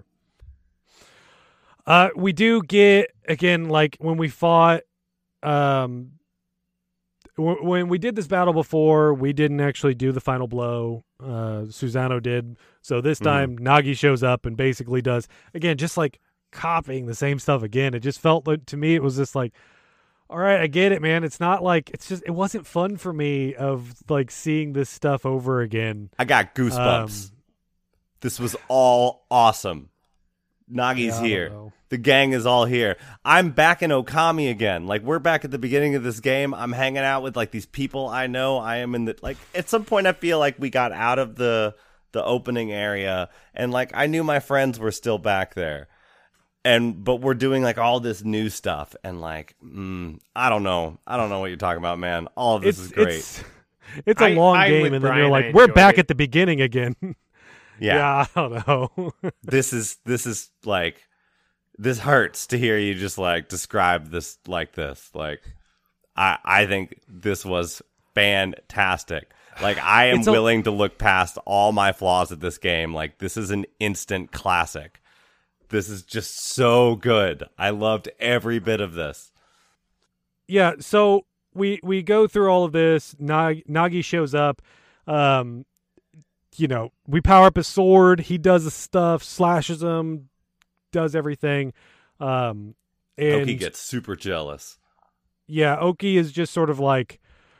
Speaker 2: Uh, we do get, again, like when we fought, um, w- when we did this battle before, we didn't actually do the final blow. Uh, Susano did. So this
Speaker 4: Mhm.
Speaker 2: time, Nagi shows up and basically does, again, just like copying the same stuff again. It just felt like, to me, it was just like, all right, I get it, man. It's not like, it's just, it wasn't fun for me of like seeing this stuff over again.
Speaker 4: I got goosebumps.
Speaker 2: Um,
Speaker 4: This was all awesome. Nagi's
Speaker 2: yeah, I don't
Speaker 4: here.
Speaker 2: know.
Speaker 4: The gang is all here. I'm back in Okami again. Like, we're back at the beginning of this game. I'm hanging out with, like, these people I know. I am in the, like, at some point I feel like we got out of the the opening area and, like, I knew my friends were still back there. And, but we're doing, like, all this new stuff. And, like, mm, I don't know. I don't know what you're talking about, man. All of this
Speaker 2: It's,
Speaker 4: is great.
Speaker 2: it's, it's a
Speaker 3: I-
Speaker 2: long
Speaker 3: I'm
Speaker 2: game,
Speaker 3: with
Speaker 2: and then
Speaker 3: Brian,
Speaker 2: you're
Speaker 3: I
Speaker 2: like, we're
Speaker 3: enjoyed
Speaker 2: back
Speaker 3: it.
Speaker 2: at the beginning again.
Speaker 4: yeah.
Speaker 2: I don't know.
Speaker 4: this is this is like this hurts to hear you just like describe this like this. Like I I think this was fantastic. Like I am
Speaker 2: It's a-
Speaker 4: willing to look past all my flaws at this game. Like this is an instant classic. This is just so good. I loved every bit of this.
Speaker 2: Yeah, so we we go through all of this. Nag, Nagi shows up. Um, you know, we power up his sword. He does the stuff, slashes him, does everything. Um, and
Speaker 4: Oki gets super jealous.
Speaker 2: yeah, Oki is just sort of like,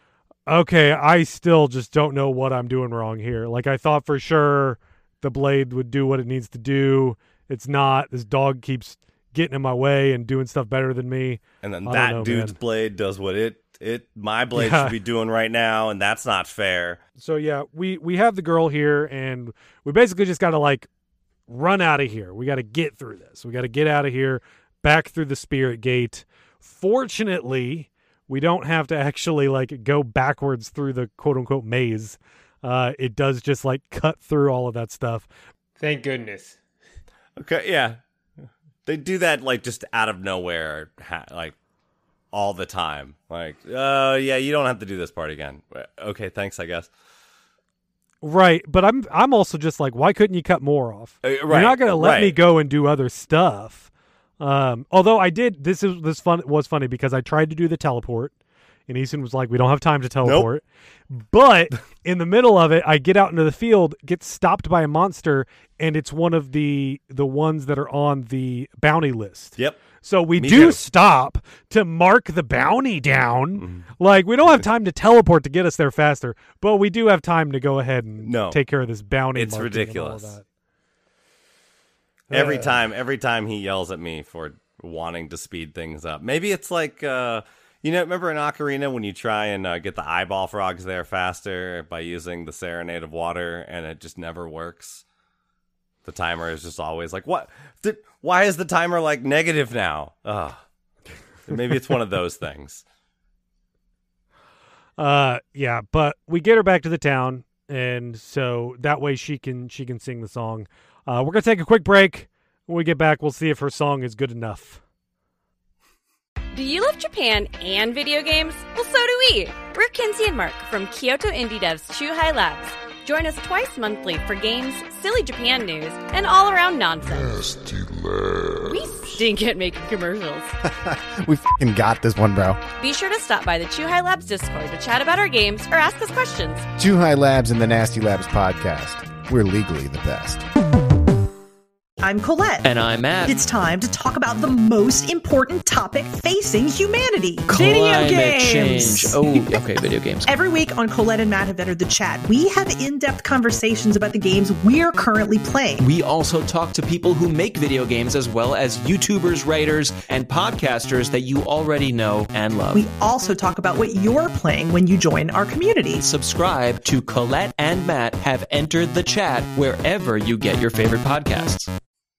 Speaker 2: okay, I still just don't know what I'm doing wrong here. Like, I thought for sure the blade would do what it needs to do. It's not. This dog keeps getting in my way and doing stuff better than me.
Speaker 4: And then
Speaker 2: I
Speaker 4: that
Speaker 2: don't know,
Speaker 4: dude's
Speaker 2: man.
Speaker 4: blade does what it it my blade
Speaker 2: Yeah.
Speaker 4: should be doing right now, and that's not fair.
Speaker 2: So yeah, we we have the girl here, and we basically just got to like run out of here. We got to get through this. We got to get out of here, back through the spirit gate. Fortunately, we don't have to actually like go backwards through the quote unquote maze. Uh, it does just like cut through all of that stuff.
Speaker 3: Thank goodness.
Speaker 4: Okay, yeah. They do that like just out of nowhere, ha- like all the time. Like, oh uh, yeah, you don't have to do this part again. Okay, thanks, I guess.
Speaker 2: Right, but I'm I'm also just like, why couldn't you cut more off?
Speaker 4: Uh,
Speaker 2: You're
Speaker 4: right,
Speaker 2: not going to let
Speaker 4: right.
Speaker 2: me go and do other stuff. Um, although I did, this is this fun was funny because I tried to do the teleport, and Easton was like, "We don't have time to teleport." But in the middle of it, I get out into the field, get stopped by a monster, and it's one of the the ones that are on the bounty list.
Speaker 4: Yep.
Speaker 2: So we
Speaker 4: Me
Speaker 2: do
Speaker 4: too.
Speaker 2: stop to mark the bounty down.
Speaker 4: Mhm.
Speaker 2: Like, we don't have time to teleport to get us there faster, but we do have time to go ahead and
Speaker 4: No.
Speaker 2: take care of this bounty.
Speaker 4: It's
Speaker 2: marking and all of
Speaker 4: ridiculous.
Speaker 2: that.
Speaker 4: Every
Speaker 2: Uh,
Speaker 4: time, every time he yells at me for wanting to speed things up. Maybe it's like, uh, you know, remember in Ocarina when you try and uh, get the eyeball frogs there faster by using the Serenade of Water, and it just never works? The timer is just always like, what? Th- why is the timer like negative now? Ugh. Maybe it's one of those things.
Speaker 2: Uh, yeah, but we get her back to the town, and so that way she can she can sing the song. Uh, we're gonna take a quick break. When we get back, we'll see if her song is good enough.
Speaker 5: Do you love Japan and video games? Well, so do we. We're Kinsey and Mark from Kyoto Indie Devs Chuhai Labs. Join us twice monthly for games, silly Japan news, and all-around nonsense. We stink at making commercials.
Speaker 6: We f***ing got this one, bro.
Speaker 5: Be sure to stop by the Chuhai Labs Discord to chat about our games or ask us questions.
Speaker 6: Chuhai Labs and the Nasty Labs podcast. We're legally the best.
Speaker 7: I'm Colette.
Speaker 8: And I'm Matt.
Speaker 7: It's time to talk about the most important topic facing humanity. Video
Speaker 8: Climate
Speaker 7: games.
Speaker 8: change. Oh, okay, video games.
Speaker 7: Every week on Colette and Matt Have Entered the Chat, we have in-depth conversations about the games we're currently playing.
Speaker 8: We also talk to people who make video games as well as YouTubers, writers, and podcasters that you already know and love.
Speaker 7: We also talk about what you're playing when you join our community.
Speaker 8: Subscribe to Colette and Matt Have Entered the Chat wherever you get your favorite podcasts.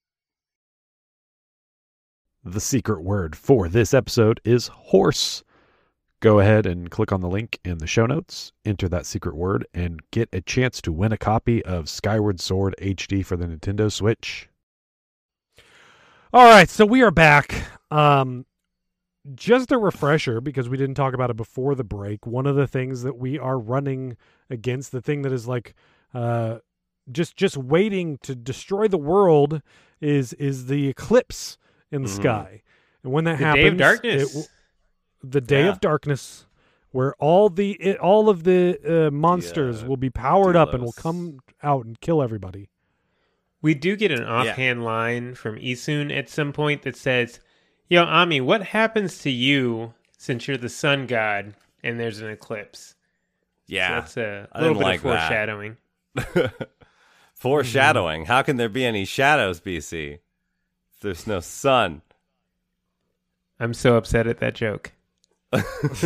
Speaker 1: The secret word for this episode is horse. Go ahead and click on the link in the show notes, enter that secret word, and get a chance to win a copy of Skyward Sword H D for the Nintendo Switch.
Speaker 2: All right, so we are back. Um, just a refresher, because we didn't talk about it before the break. One of the things that we are running against, the thing that is like uh, just just waiting to destroy the world, is is the eclipse in the
Speaker 4: Mhm.
Speaker 2: sky. And when that
Speaker 3: The
Speaker 2: happens,
Speaker 3: Day of Darkness.
Speaker 2: it w- the day
Speaker 4: Yeah.
Speaker 2: of darkness, where all the it, all of the uh, monsters
Speaker 4: uh,
Speaker 2: will be powered up and will
Speaker 4: Delos.
Speaker 2: come out and kill everybody.
Speaker 3: We do get an offhand line from Isun at some point that says, "Yo, Ami, what happens to you since you're the sun god and there's an eclipse?"
Speaker 4: Yeah.
Speaker 3: So that's a
Speaker 4: I
Speaker 3: little
Speaker 4: didn't
Speaker 3: bit
Speaker 4: like
Speaker 3: of
Speaker 4: that.
Speaker 3: foreshadowing.
Speaker 4: Foreshadowing. How can there be any shadows, B C? If there's no sun.
Speaker 3: I'm so upset at that joke.
Speaker 4: But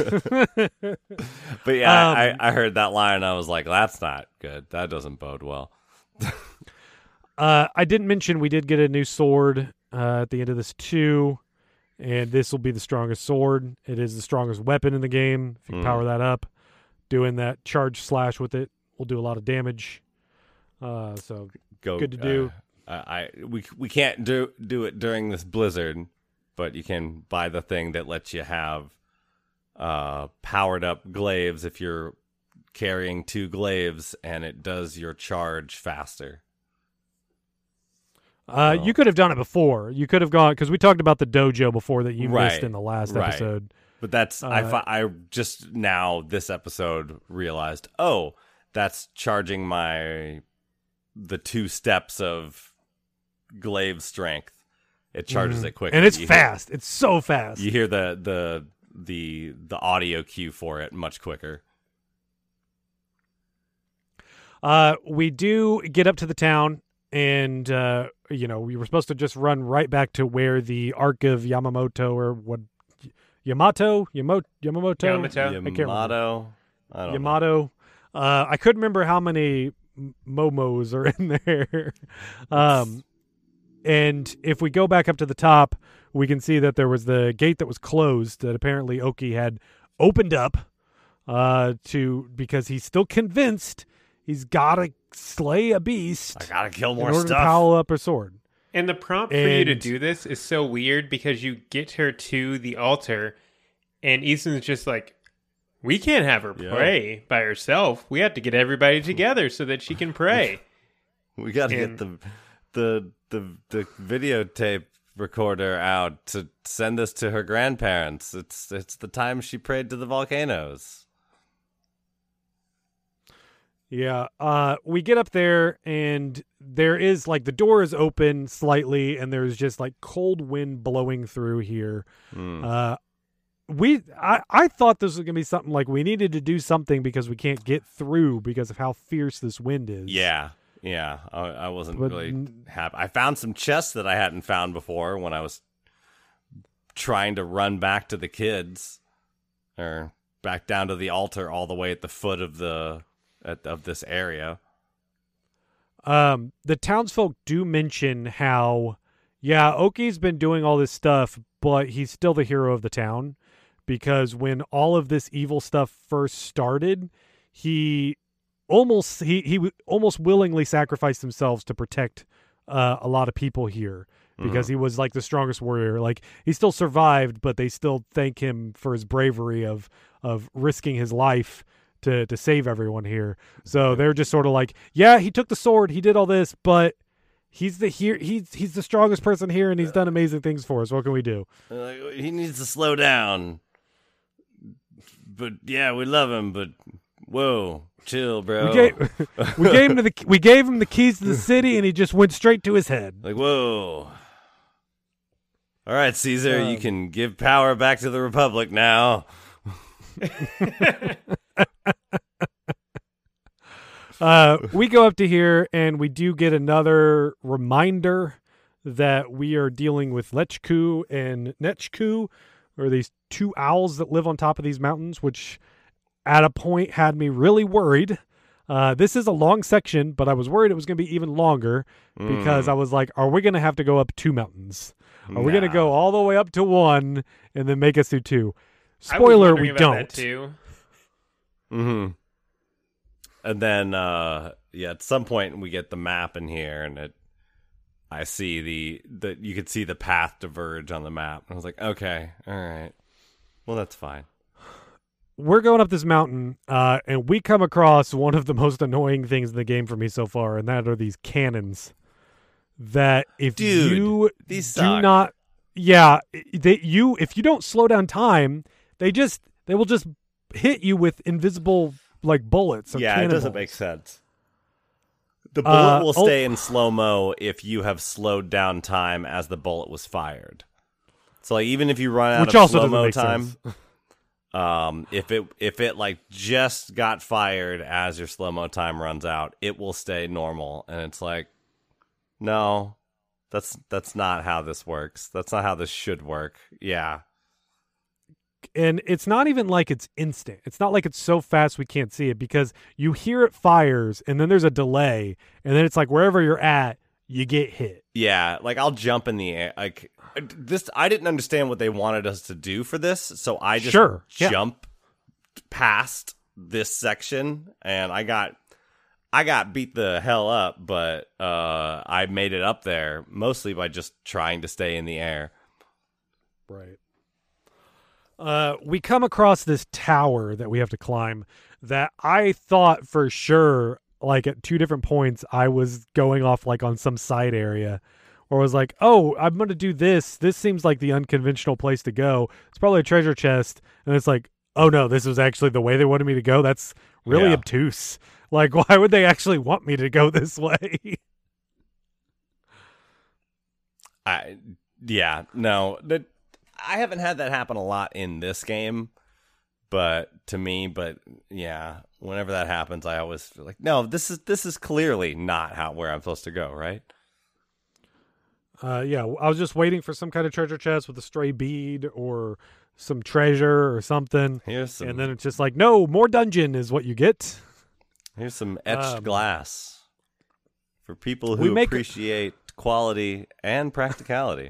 Speaker 4: yeah,
Speaker 2: Um,
Speaker 4: I, I heard that line and I was like, that's not good. That doesn't bode well.
Speaker 2: Uh, I didn't mention we did get a new sword uh, at the end of this too, and this will be the strongest sword. It is the strongest weapon in the game. If you can
Speaker 4: Mm.
Speaker 2: power that up, doing that charge slash with it will do a lot of damage. Uh, so
Speaker 4: Go
Speaker 2: Good to do.
Speaker 4: Uh, I, I we we can't do do it during this blizzard, but you can buy the thing that lets you have uh, powered up glaives if you're carrying two glaives, and it does your charge faster.
Speaker 2: uh,
Speaker 4: Oh.
Speaker 2: you could have done it before. You could have gone, because we talked about the dojo before that you missed
Speaker 4: Right,
Speaker 2: in the last
Speaker 4: right.
Speaker 2: episode.
Speaker 4: But that's I
Speaker 2: Uh,
Speaker 4: fi- I just now this episode realized, oh, that's charging my the two steps of glaive strength. It charges
Speaker 2: Mhm.
Speaker 4: it quicker.
Speaker 2: And it's
Speaker 4: You hear-
Speaker 2: fast. It's so fast.
Speaker 4: You hear the the the the audio cue for it much quicker.
Speaker 2: Uh, we do get up to the town, and uh, you know, we were supposed to just run right back to where the Ark of Yamamoto or what Yamato Yamo, Yamamoto
Speaker 3: Yamato.
Speaker 2: I can't remember.
Speaker 4: Yamato. I don't know.
Speaker 2: Yamato. Uh, I couldn't remember how many m- momos are in there. um, and if we go back up to the top, we can see that there was the gate that was closed that apparently Oki had opened up uh, to because he's still convinced he's got to slay a beast.
Speaker 4: I gotta kill more
Speaker 2: in order
Speaker 4: stuff.
Speaker 2: to power up a sword.
Speaker 3: And the prompt for you to
Speaker 2: And-
Speaker 3: do this is so weird because you get her to the altar and Ethan's just like, we can't have her
Speaker 4: Yeah.
Speaker 3: pray by herself. We have to get everybody together so that she can pray.
Speaker 4: We gotta
Speaker 3: And-
Speaker 4: get the the the the videotape recorder out to send this to her grandparents. It's it's the time she prayed to the volcanoes.
Speaker 2: Yeah, uh, we get up there and there is like the door is open slightly and there's just like cold wind blowing through here.
Speaker 4: Hmm.
Speaker 2: Uh, we I, I thought this was gonna be something like we needed to do something because we can't get through because of how fierce this wind is.
Speaker 4: Yeah, yeah. I, I wasn't
Speaker 2: But
Speaker 4: really
Speaker 2: n-
Speaker 4: happy. I found some chests that I hadn't found before when I was trying to run back to the kids, or back down to the altar all the way at the foot of the at, of this area.
Speaker 2: Um, the townsfolk do mention how, yeah, Oki's been doing all this stuff, but he's still the hero of the town because when all of this evil stuff first started, he almost he he w- almost willingly sacrificed himself to protect uh, a lot of people here because he was like the strongest warrior. Like he still survived, but they still thank him for his bravery of of risking his life to to save everyone here. So they're just sort of like, yeah, he took the sword, he did all this, but he's the here he's he's the strongest person here, and he's done amazing things for us. What can we do?
Speaker 4: Like, he needs to slow down. But yeah, we love him. But whoa, chill, bro.
Speaker 2: We gave we gave him the we gave him the keys to the city, and he just went straight to his head.
Speaker 4: Like, whoa. All right, Caesar, you
Speaker 2: Um,
Speaker 4: can give power back to the Republic now.
Speaker 2: Uh, we go up to here, and we do get another reminder that we are dealing with Lechku and Nechku, or these two owls that live on top of these mountains, which at a point had me really worried. Uh, this is a long section, but I was worried it was going to be even longer because I was like, are we going to have to go up two mountains? Are we going to
Speaker 4: Nah.
Speaker 2: go all the way up to one and then make us do two?
Speaker 3: I was
Speaker 2: Spoiler,
Speaker 3: wondering
Speaker 2: we
Speaker 3: about
Speaker 2: don't.
Speaker 3: that too.
Speaker 4: Mm-hmm. And then, uh, yeah, at some point we get the map in here, and it, I see the, the you could see the path diverge on the map. I was like, okay, all right, well, that's fine.
Speaker 2: We're going up this mountain, uh, and we come across one of the most annoying things in the game for me so far, and that are these cannons. That if
Speaker 4: Dude,
Speaker 2: you
Speaker 4: these
Speaker 2: do
Speaker 4: suck.
Speaker 2: not, yeah, they you if you don't slow down time, they just they will just hit you with invisible like bullets. Or
Speaker 4: Yeah, it doesn't
Speaker 2: cannonballs.
Speaker 4: make sense. The bullet
Speaker 2: Uh,
Speaker 4: will
Speaker 2: oh-
Speaker 4: stay in slow mo if you have slowed down time as the bullet was fired. So, like, even if you run out
Speaker 2: Which
Speaker 4: of
Speaker 2: also
Speaker 4: slow
Speaker 2: doesn't
Speaker 4: mo
Speaker 2: make
Speaker 4: time,
Speaker 2: sense.
Speaker 4: um, if it if it like just got fired as your slow mo time runs out, it will stay normal. And it's like, no, that's that's not how this works. That's not how this should work. Yeah,
Speaker 2: And it's not even like it's instant. It's not like it's so fast we can't see it because you hear it fires and then there's a delay and then it's like wherever you're at, you get hit.
Speaker 4: yeah. Like, I'll jump in the air. Like this, I didn't understand what they wanted us to do for this, so I just
Speaker 2: Sure, yeah.
Speaker 4: jump past this section, and I got I got beat the hell up, but uh, I made it up there mostly by just trying to stay in the air.
Speaker 2: Right. Uh, we come across this tower that we have to climb that I thought for sure, like at two different points, I was going off like on some side area or was like, oh, I'm going to do this. This seems like the unconventional place to go. It's probably a treasure chest. And it's like, oh no, this was actually the way they wanted me to go. That's really
Speaker 4: Yeah.
Speaker 2: obtuse. Like, why would they actually want me to go this way?
Speaker 4: I yeah, no, that I haven't had that happen a lot in this game, but to me, but yeah, whenever that happens, I always feel like, no, this is this is clearly not how where I'm supposed to go, right?
Speaker 2: Uh, yeah, I was just waiting for some kind of treasure chest with a stray bead or some treasure or something.
Speaker 4: Here's some,
Speaker 2: and then it's just like, no, more dungeon is what you get.
Speaker 4: Here's some etched
Speaker 2: Um,
Speaker 4: glass for people
Speaker 2: we
Speaker 4: who
Speaker 2: make-
Speaker 4: appreciate quality and practicality.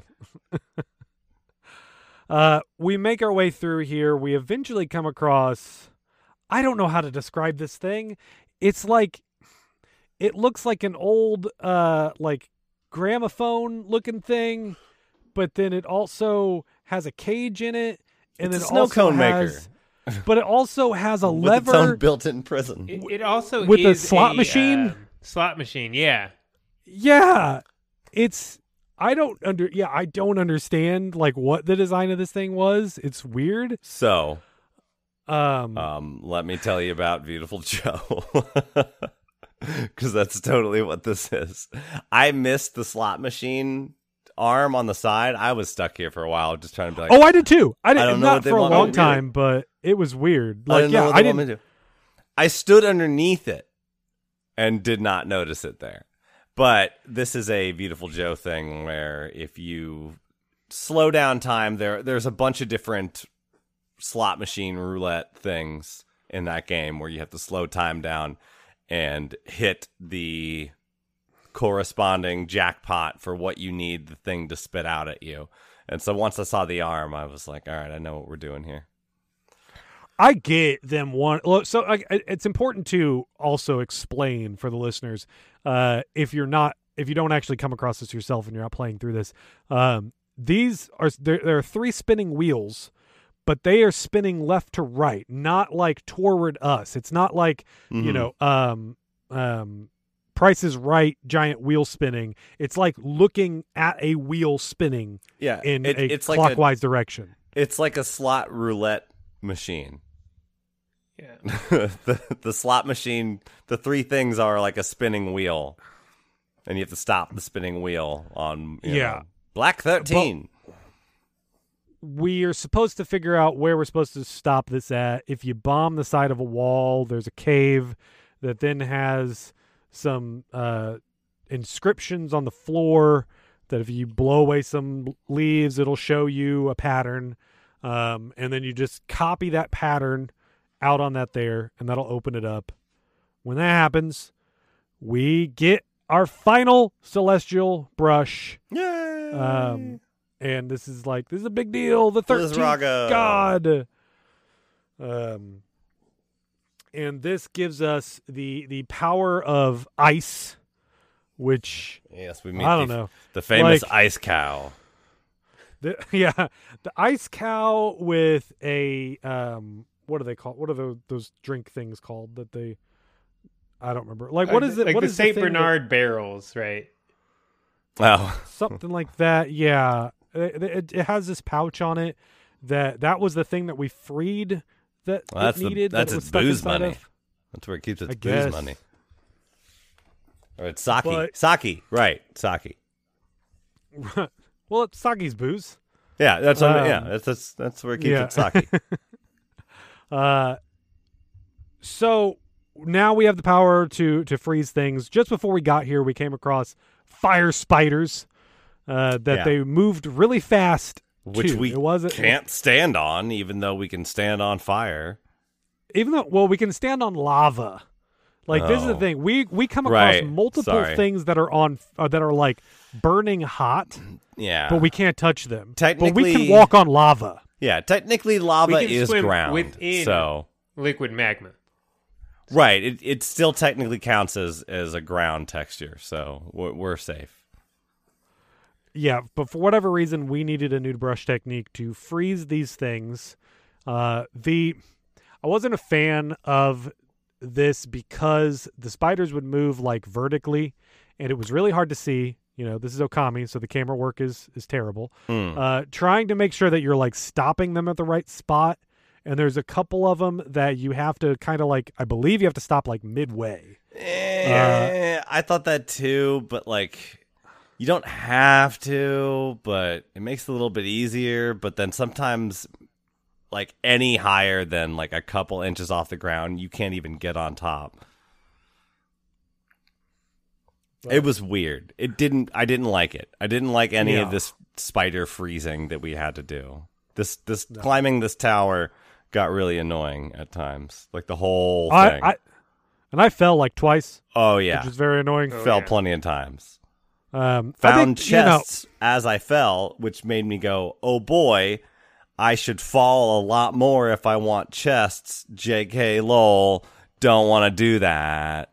Speaker 2: Uh, we make our way through here. We eventually come across, I don't know how to describe this thing. It's like, it looks like an old, uh, like gramophone looking thing, but then it also has a cage in it. And
Speaker 4: It's
Speaker 2: then
Speaker 4: a snow
Speaker 2: also
Speaker 4: cone
Speaker 2: has,
Speaker 4: maker.
Speaker 2: But it also has a
Speaker 4: With
Speaker 2: lever.
Speaker 4: its own built-in prison.
Speaker 3: It, it also
Speaker 2: With the
Speaker 3: is
Speaker 2: slot
Speaker 3: a,
Speaker 2: machine?
Speaker 3: um, slot machine, yeah.
Speaker 2: Yeah, it's I don't under yeah I don't understand like what the design of this thing was. It's weird.
Speaker 4: So,
Speaker 2: Um,
Speaker 4: um, let me tell you about Beautiful Joe. Because that's totally what this is. I missed the slot machine arm on the side. I was stuck here for a while just trying to be like,
Speaker 2: oh, I did too. I didn't
Speaker 4: I don't know
Speaker 2: not
Speaker 4: what they
Speaker 2: for a
Speaker 4: want me
Speaker 2: long
Speaker 4: to do.
Speaker 2: time, but it was weird.
Speaker 4: I
Speaker 2: Like
Speaker 4: don't
Speaker 2: yeah,
Speaker 4: know what
Speaker 2: I
Speaker 4: they want
Speaker 2: didn't.
Speaker 4: me to do. I stood underneath it and did not notice it there. But this is a Beautiful Joe thing where if you slow down time, there there's a bunch of different slot machine roulette things in that game where you have to slow time down and hit the corresponding jackpot for what you need the thing to spit out at you. And so once I saw the arm, I was like, all right, I know what we're doing here.
Speaker 2: I get them one. Look, so like, it- it's important to also explain for the listeners, uh, if you're not, if you don't actually come across this yourself and you're not playing through this, um, these are there, there are three spinning wheels, but they are spinning left to right, not like toward us. It's not like you
Speaker 4: Mhm.
Speaker 2: know, um, um, Price is Right giant wheel spinning. It's like looking at a wheel spinning
Speaker 4: Yeah,
Speaker 2: in
Speaker 4: it-
Speaker 2: a
Speaker 4: it's like a-
Speaker 2: clockwise direction.
Speaker 4: It's like a slot roulette machine.
Speaker 3: Yeah.
Speaker 4: the the slot machine, the three things are like a spinning wheel, and you have to stop the spinning wheel on you
Speaker 2: Yeah.
Speaker 4: know, Black thirteen.
Speaker 2: We are supposed to figure out where we're supposed to stop this at. If you bomb the side of a wall, there's a cave that then has some uh, inscriptions on the floor that if you blow away some leaves, it'll show you a pattern. Um, and then you just copy that pattern out on that there, and that'll open it up. When that happens, we get our final celestial brush.
Speaker 4: Yay!
Speaker 2: Um, and this is like, this is a big deal. The thirteenth
Speaker 4: Blizraga.
Speaker 2: god. Um, and this gives us the the power of ice, which
Speaker 4: yes, we meet
Speaker 2: I don't
Speaker 4: the,
Speaker 2: know.
Speaker 4: the famous
Speaker 2: Like-
Speaker 4: ice cow.
Speaker 2: The, yeah, the ice cow with a um, what do they call? What are those those drink things called that they? I don't remember. Like what is it?
Speaker 3: Like
Speaker 2: what
Speaker 3: the
Speaker 2: is
Speaker 3: Saint
Speaker 2: the thing that-
Speaker 3: Bernard barrels, right?
Speaker 4: Oh,
Speaker 2: something like that. Yeah, it, it, it has this pouch on it. That that was the thing that we freed. That
Speaker 4: well, that's
Speaker 2: it needed.
Speaker 4: the, that's
Speaker 2: that it was
Speaker 4: its
Speaker 2: stuck
Speaker 4: booze
Speaker 2: inside
Speaker 4: money.
Speaker 2: of.
Speaker 4: That's where it keeps its
Speaker 2: I
Speaker 4: booze
Speaker 2: guess.
Speaker 4: money. Or it's sake.
Speaker 2: But-
Speaker 4: Sake, right? Sake.
Speaker 2: Well, it's Sagi's booze.
Speaker 4: Yeah, that's what I mean.
Speaker 2: Um,
Speaker 4: yeah. That's that's that's where it keeps
Speaker 2: yeah.
Speaker 4: its sake.
Speaker 2: Uh, so now we have the power to to freeze things. Just before we got here, we came across fire spiders uh, that
Speaker 4: Yeah.
Speaker 2: they moved really fast.
Speaker 4: Which
Speaker 2: to.
Speaker 4: we
Speaker 2: it wasn't,
Speaker 4: can't stand on, even though we can stand on fire.
Speaker 2: even though well we can stand on lava. Like this is the
Speaker 4: Oh.
Speaker 2: thing. We we come across
Speaker 4: Right.
Speaker 2: multiple
Speaker 4: Sorry.
Speaker 2: things that are on uh, that are like burning hot,
Speaker 4: Yeah,
Speaker 2: but we can't touch them. But we
Speaker 4: Technically-
Speaker 2: can walk on lava.
Speaker 4: yeah. Technically, lava
Speaker 3: We can
Speaker 4: is
Speaker 3: swim
Speaker 4: ground.
Speaker 3: within-
Speaker 4: So
Speaker 3: Liquid magma.
Speaker 4: right, it it still technically counts as as a ground texture. So we're, we're safe.
Speaker 2: Yeah, but for whatever reason, we needed a nude brush technique to freeze these things. Uh, the I wasn't a fan of this because the spiders would move like vertically, and it was really hard to see. You know, this is Okami, so the camera work is is terrible.
Speaker 4: Hmm.
Speaker 2: Uh, trying to make sure that you're like stopping them at the right spot, and there's a couple of them that you have to kind of like. I believe you have to stop like midway.
Speaker 4: Eh, I thought that too, but like you don't have to, but it makes it a little bit easier. But then sometimes, like any higher than like a couple inches off the ground, you can't even get on top. It was weird. It didn't. I didn't like it. I didn't like any
Speaker 2: Yeah.
Speaker 4: of this spider freezing that we had to do. This this
Speaker 2: No.
Speaker 4: climbing this tower got really annoying at times. Like the whole
Speaker 2: I,
Speaker 4: thing.
Speaker 2: I and I fell like twice,
Speaker 4: oh yeah,
Speaker 2: which is very annoying.
Speaker 3: Oh,
Speaker 4: fell
Speaker 3: yeah.
Speaker 4: plenty of times.
Speaker 2: Um, I
Speaker 4: Found
Speaker 2: think, you know,
Speaker 4: chests as I fell, which made me go, "Oh boy, I should fall a lot more if I want chests." J K lol. Don't want to do that.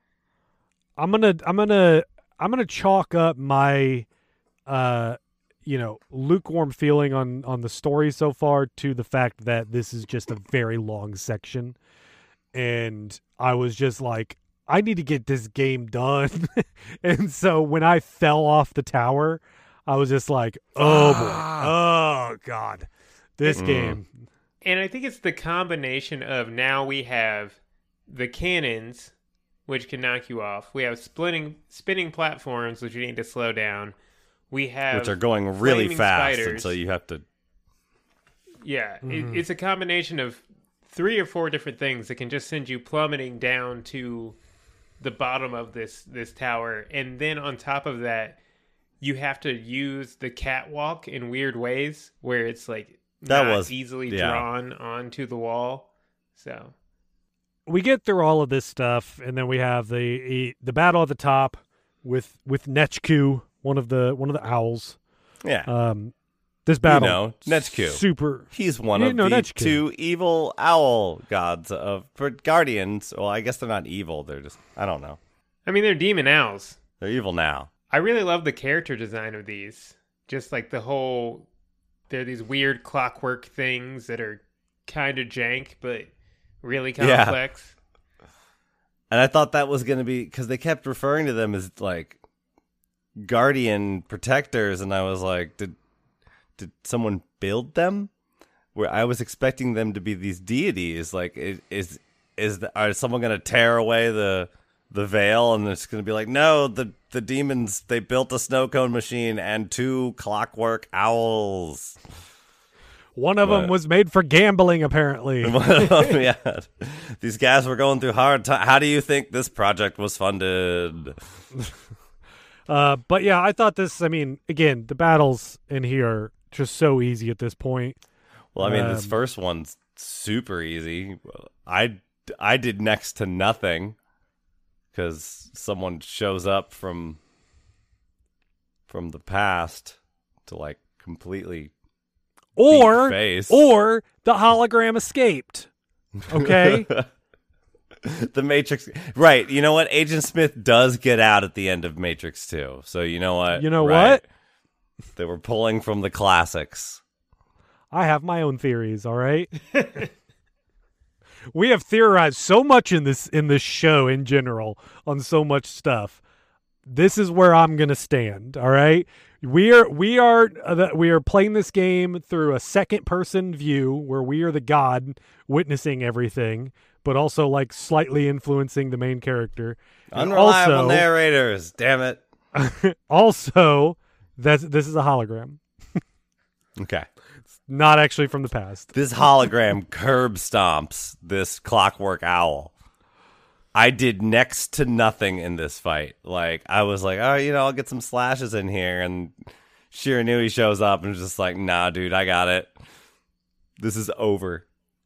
Speaker 2: I'm gonna I'm gonna I'm gonna chalk up my uh you know lukewarm feeling on on the story so far to the fact that this is just a very long section, and I was just like, I need to get this game done. And so when I fell off the tower, I was just like, oh boy, oh god, this
Speaker 4: Mm.
Speaker 2: game.
Speaker 3: And I think it's the combination of now we have the cannons, which can knock you off. We have splitting, spinning platforms, which you need to slow down. We have
Speaker 4: Which are going really
Speaker 3: flaming
Speaker 4: fast,
Speaker 3: spiders.
Speaker 4: and so you have to.
Speaker 3: Yeah,
Speaker 2: Mhm.
Speaker 3: it, it's a combination of three or four different things that can just send you plummeting down to the bottom of this this tower, and then on top of that, you have to use the catwalk in weird ways where it's like
Speaker 4: That
Speaker 3: not
Speaker 4: was-
Speaker 3: easily
Speaker 4: yeah.
Speaker 3: drawn onto the wall. So
Speaker 2: We get through all of this stuff, and then we have the the battle at the top with with Nechku, one of the one of the owls.
Speaker 4: Yeah,
Speaker 2: Um, this battle,
Speaker 4: you know, Nechku.
Speaker 2: super.
Speaker 4: He's one
Speaker 2: You
Speaker 4: of
Speaker 2: know
Speaker 4: the
Speaker 2: Nechku.
Speaker 4: two evil owl gods of for guardians. Well, I guess they're not evil. They're just I don't know.
Speaker 3: I mean, they're demon owls.
Speaker 4: They're evil now.
Speaker 3: I really love the character design of these. Just like the whole, they're these weird clockwork things that are kind of jank, but really
Speaker 4: Yeah.
Speaker 3: complex.
Speaker 4: And I thought that was going to be because they kept referring to them as like guardian protectors, and I was like, did did someone build them? Where I was expecting them to be these deities. Like, is is is the, are someone going to tear away the the veil, and it's going to be like, no, the the demons, they built a snow cone machine and two clockwork owls.
Speaker 2: One of them
Speaker 4: But-
Speaker 2: was made for gambling, apparently.
Speaker 4: Yeah, these guys were going through hard time. How do you think this project was funded?
Speaker 2: Uh, but yeah, I thought this. I mean, again, the battles in here are just so easy at this point.
Speaker 4: Well, I mean, this
Speaker 2: Um,
Speaker 4: first one's super easy. I, I did next to nothing because someone shows up from from the past to like completely
Speaker 2: Or
Speaker 4: beat face.
Speaker 2: or the hologram escaped. Okay.
Speaker 4: The Matrix, right? You know what? Agent Smith does get out at the end of Matrix two. So you know what?
Speaker 2: You know
Speaker 4: Right.
Speaker 2: what?
Speaker 4: They were pulling from the classics.
Speaker 2: I have my own theories. All right. We have theorized so much in this in this show in general on so much stuff. This is where I'm gonna stand. All right. We are we are uh, we are playing this game through a second person view where we are the god witnessing everything, but also like slightly influencing the main character. And
Speaker 4: Unreliable
Speaker 2: also,
Speaker 4: narrators. Damn it.
Speaker 2: also, that's this is a hologram,
Speaker 4: Okay.
Speaker 2: not actually from the past.
Speaker 4: This hologram curb stomps this clockwork owl. I did next to nothing in this fight. Like, I was like, oh, you know, I'll get some slashes in here. And Shiranui shows up and is just like, nah, dude, I got it. This is over.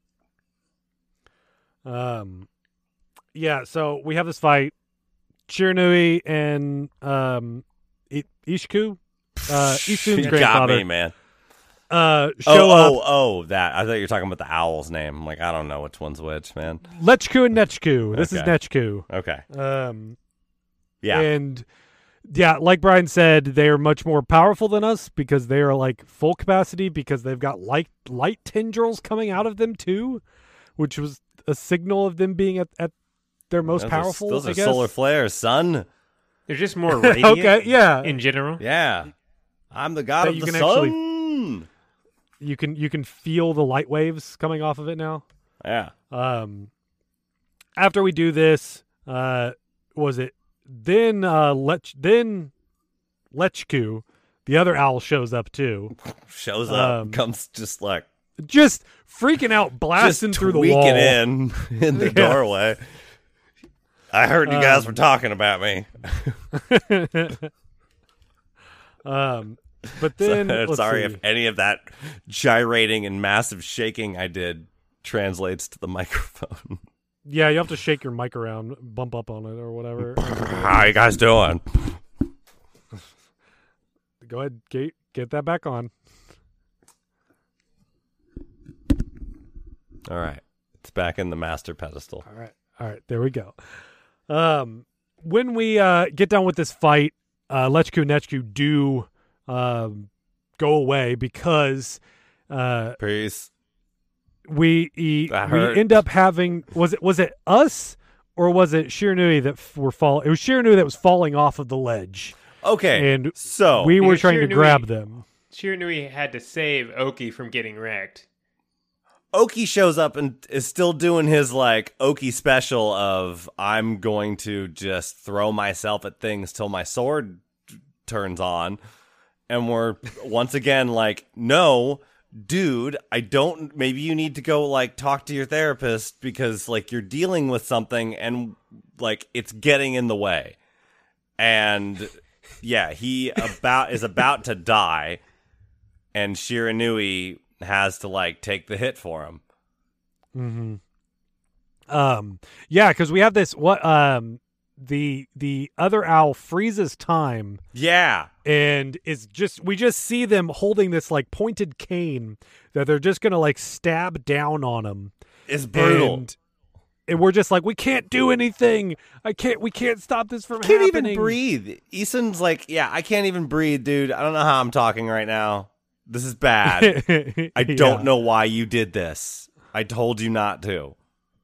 Speaker 2: Um, yeah. So we have this fight. Shiranui and um, I- Ishiku, uh, Isun's
Speaker 4: You got
Speaker 2: grandfather,
Speaker 4: me, man.
Speaker 2: uh,
Speaker 4: Oh,
Speaker 2: show up.
Speaker 4: oh, oh, that. I thought you were talking about the owl's name. I'm like, I don't know which one's which, man.
Speaker 2: Lechku and Nechku. This is
Speaker 4: Okay.
Speaker 2: Nechku.
Speaker 4: Okay.
Speaker 2: Um,
Speaker 4: Yeah.
Speaker 2: And yeah, like Brian said, they are much more powerful than us because they are like full capacity because they've got light light tendrils coming out of them too, which was a signal of them being at, at their most
Speaker 4: those
Speaker 2: powerful.
Speaker 4: Are, those
Speaker 2: I
Speaker 4: are
Speaker 2: guess.
Speaker 4: solar flares, son.
Speaker 3: They're just more radiant
Speaker 2: Okay, yeah.
Speaker 3: in general.
Speaker 4: Yeah. I'm the god
Speaker 2: That
Speaker 4: of
Speaker 2: you
Speaker 4: the
Speaker 2: can
Speaker 4: sun.
Speaker 2: actually- You can you can feel the light waves coming off of it now.
Speaker 4: Yeah.
Speaker 2: Um, after we do this, uh, was it then uh Lech then Lechku, the other owl shows up too.
Speaker 4: Shows up,
Speaker 2: Um,
Speaker 4: comes just like
Speaker 2: just freaking out, blasting
Speaker 4: Just
Speaker 2: through the wall.
Speaker 4: tweaking in in the
Speaker 2: Yeah.
Speaker 4: doorway. I heard you guys
Speaker 2: Um,
Speaker 4: were talking about me.
Speaker 2: um, but then
Speaker 4: So,
Speaker 2: let's
Speaker 4: sorry
Speaker 2: see.
Speaker 4: if any of that gyrating and massive shaking I did translates to the microphone.
Speaker 2: Yeah, you have to shake your mic around, bump up on it or whatever.
Speaker 4: How you guys doing?
Speaker 2: Go ahead, get get that back on.
Speaker 4: All right. It's back in the master pedestal.
Speaker 2: All right. All right. There we go. Um, when we uh, get done with this fight, uh, Lechku and Nechku do um, go away because uh,
Speaker 4: Peace.
Speaker 2: we we
Speaker 4: That hurt.
Speaker 2: end up having was it was it us or was it Shiranui that f- were fall? It was Shiranui that was falling off of the ledge,
Speaker 4: Okay.
Speaker 2: and
Speaker 4: so
Speaker 2: we were
Speaker 3: Because
Speaker 2: trying to
Speaker 3: Shiranui-
Speaker 2: grab them.
Speaker 3: Shiranui had to save Oki from getting wrecked.
Speaker 4: Oki shows up and is still doing his like Oki special of I'm going to just throw myself at things till my sword t- turns on. And we're once again like, no, dude, I don't, maybe you need to go like talk to your therapist because like you're dealing with something and like it's getting in the way. And yeah, he about is about to die and Shiranui has to like take the hit for him.
Speaker 2: Mm-hmm. Um, yeah, because we have this. What um, the the other owl freezes time
Speaker 4: Yeah.
Speaker 2: and is just we just see them holding this like pointed cane that they're just gonna like stab down on him.
Speaker 4: It's brutal.
Speaker 2: And, and we're just like, we can't do anything. I can't. We can't stop this from
Speaker 4: Can't
Speaker 2: happening.
Speaker 4: even breathe. Eason's like, yeah, I can't even breathe, dude. I don't know how I'm talking right now. This is bad. I don't
Speaker 2: Yeah.
Speaker 4: know why you did this. I told you not to.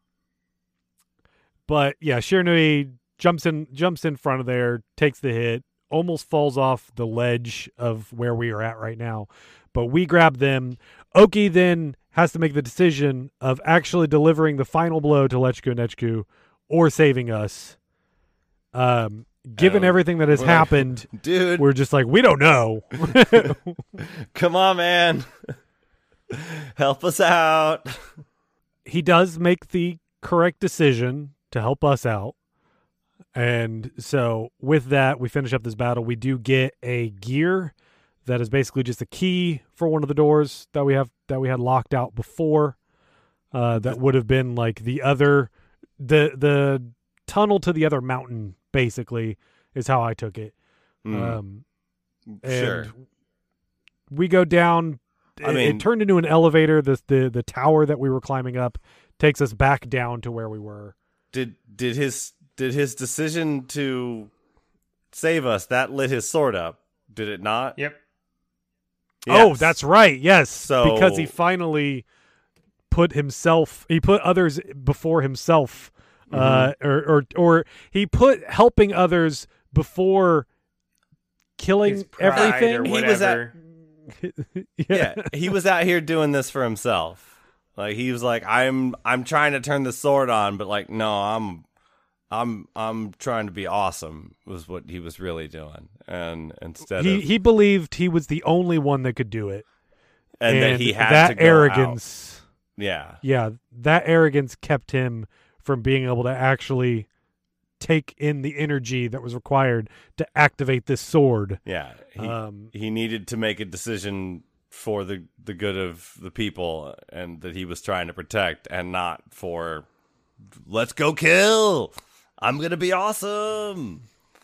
Speaker 2: But yeah, Shiranui jumps in jumps in front of there, takes the hit, almost falls off the ledge of where we are at right now. But we grab them. Oki then has to make the decision of actually delivering the final blow to Lechku and Nechku or saving us. Um, given
Speaker 4: Oh,
Speaker 2: everything that has
Speaker 4: we're like,
Speaker 2: happened,
Speaker 4: Dude,
Speaker 2: we're just like, we don't know.
Speaker 4: come on, man. Help us out.
Speaker 2: He does make the correct decision to help us out. And so with that, we finish up this battle. We do get a gear that is basically just a key for one of the doors that we have that we had locked out before. Uh, that would have been like the other the the tunnel to the other mountain, basically, is how I took it.
Speaker 4: Mm,
Speaker 2: Um and
Speaker 4: sure.
Speaker 2: we go down.
Speaker 4: I
Speaker 2: it,
Speaker 4: mean-
Speaker 2: it turned into an elevator. The, the the tower that we were climbing up takes us back down to where we were.
Speaker 4: Did did his did his decision to save us that lit his sword up? Did it not?
Speaker 3: Yep.
Speaker 2: Oh,
Speaker 4: Yes.
Speaker 2: that's right. Yes,
Speaker 4: So-
Speaker 2: because he finally put himself. He put others before himself, uh,
Speaker 4: Mm-hmm.
Speaker 2: or or or he put helping others before killing
Speaker 3: His pride
Speaker 2: everything.
Speaker 3: or
Speaker 4: He was at-
Speaker 3: whatever.
Speaker 4: Yeah, he was out here doing this for himself. Like he was like, I'm I'm trying to turn the sword on, but like, no, I'm I'm I'm trying to be awesome was what he was really doing. And instead
Speaker 2: he
Speaker 4: of
Speaker 2: he believed he was the only one that could do it,
Speaker 4: and, that he had
Speaker 2: that
Speaker 4: to go
Speaker 2: arrogance.
Speaker 4: out. Yeah.
Speaker 2: Yeah, that arrogance kept him from being able to actually take in the energy that was required to activate this sword.
Speaker 4: Yeah. He
Speaker 2: Um,
Speaker 4: he needed to make a decision for the the good of the people and that he was trying to protect and not for let's go kill. I'm going to be awesome.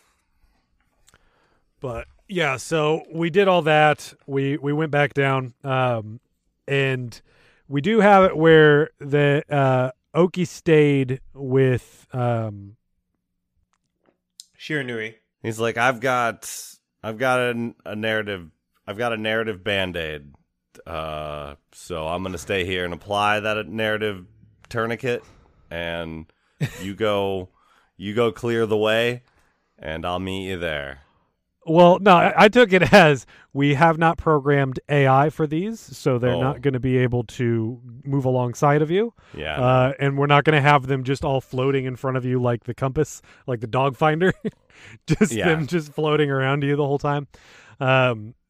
Speaker 2: But yeah, so we did all that. We we went back down, um, and we do have it where the uh, Oki stayed with. Um,
Speaker 3: Shiranui.
Speaker 4: He's like, I've got, I've got a, a narrative, I've got a narrative Band-Aid, uh, so I'm gonna stay here and apply that narrative tourniquet, and you go, you go clear the way, and I'll meet you there.
Speaker 2: well, no, I, I took it as we have not programmed A I for these, so they're
Speaker 4: Oh.
Speaker 2: not going to be able to move alongside of you.
Speaker 4: Yeah,
Speaker 2: Uh, and we're not going to have them just all floating in front of you like the compass, like the dog finder. just
Speaker 4: Yeah.
Speaker 2: them just floating around you the whole time. Um,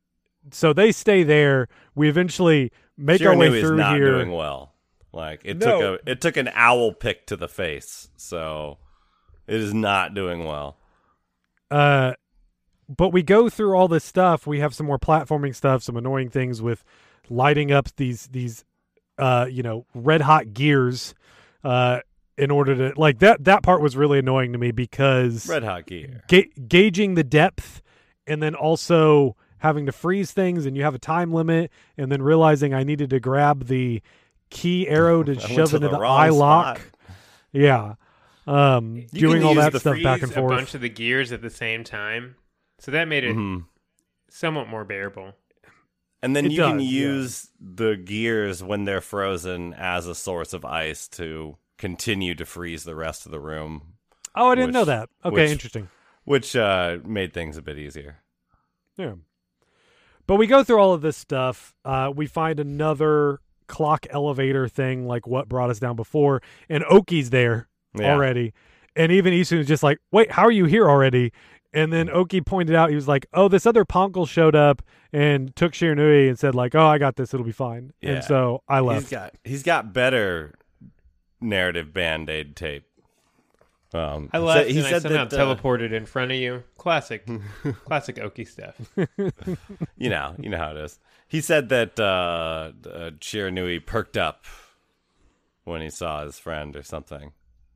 Speaker 2: so they stay there. We eventually make our way
Speaker 4: Shiranui
Speaker 2: through
Speaker 4: is not
Speaker 2: here.
Speaker 4: doing well. Like it
Speaker 2: No.
Speaker 4: took a it took an owl pick to the face, so it is not doing well.
Speaker 2: Uh, but we go through all this stuff. We have some more platforming stuff, some annoying things with lighting up these these uh you know red hot gears. Uh, in order to like that that part was really annoying to me because
Speaker 4: Red hot gear.
Speaker 2: ga- gauging the depth and then also having to freeze things, and you have a time limit, and then realizing I needed to grab the key arrow to
Speaker 4: I went
Speaker 2: shove
Speaker 4: to
Speaker 2: into
Speaker 4: the
Speaker 2: the,
Speaker 4: wrong
Speaker 2: eye lock.
Speaker 4: spot.
Speaker 2: Yeah. Um,
Speaker 3: You
Speaker 2: doing
Speaker 3: can
Speaker 2: all
Speaker 3: use
Speaker 2: that
Speaker 3: the
Speaker 2: stuff back
Speaker 3: freeze
Speaker 2: and forth.
Speaker 3: A bunch of the gears at the same time, so that made it
Speaker 4: Mhm.
Speaker 3: somewhat more bearable.
Speaker 4: And then
Speaker 2: It
Speaker 4: you can
Speaker 2: does, yeah.
Speaker 4: use the gears when they're frozen as a source of ice to continue to freeze the rest of the room,
Speaker 2: Oh, I didn't
Speaker 4: which-
Speaker 2: know that. Okay,
Speaker 4: which-
Speaker 2: interesting.
Speaker 4: which uh, made things a bit easier.
Speaker 2: Yeah. But we go through all of this stuff. Uh, we find another clock elevator thing like what brought us down before, and Oki's there
Speaker 4: Yeah.
Speaker 2: already. And even Isun is just like, wait, how are you here already? And then Oki pointed out, he was like, oh, this other Ponkel showed up and took Shiranui and said like, oh, I got this. It'll be fine.
Speaker 4: Yeah.
Speaker 2: And so I
Speaker 4: He's
Speaker 2: left.
Speaker 4: got he's got better narrative Band-Aid tape. Um,
Speaker 3: I
Speaker 4: he
Speaker 3: left
Speaker 4: said- he
Speaker 3: and I
Speaker 4: said
Speaker 3: somehow
Speaker 4: that, uh,
Speaker 3: teleported in front of you. Classic, classic Oki stuff.
Speaker 4: you know, you know how it is. He said that uh, uh, Shiranui perked up when he saw his friend or something.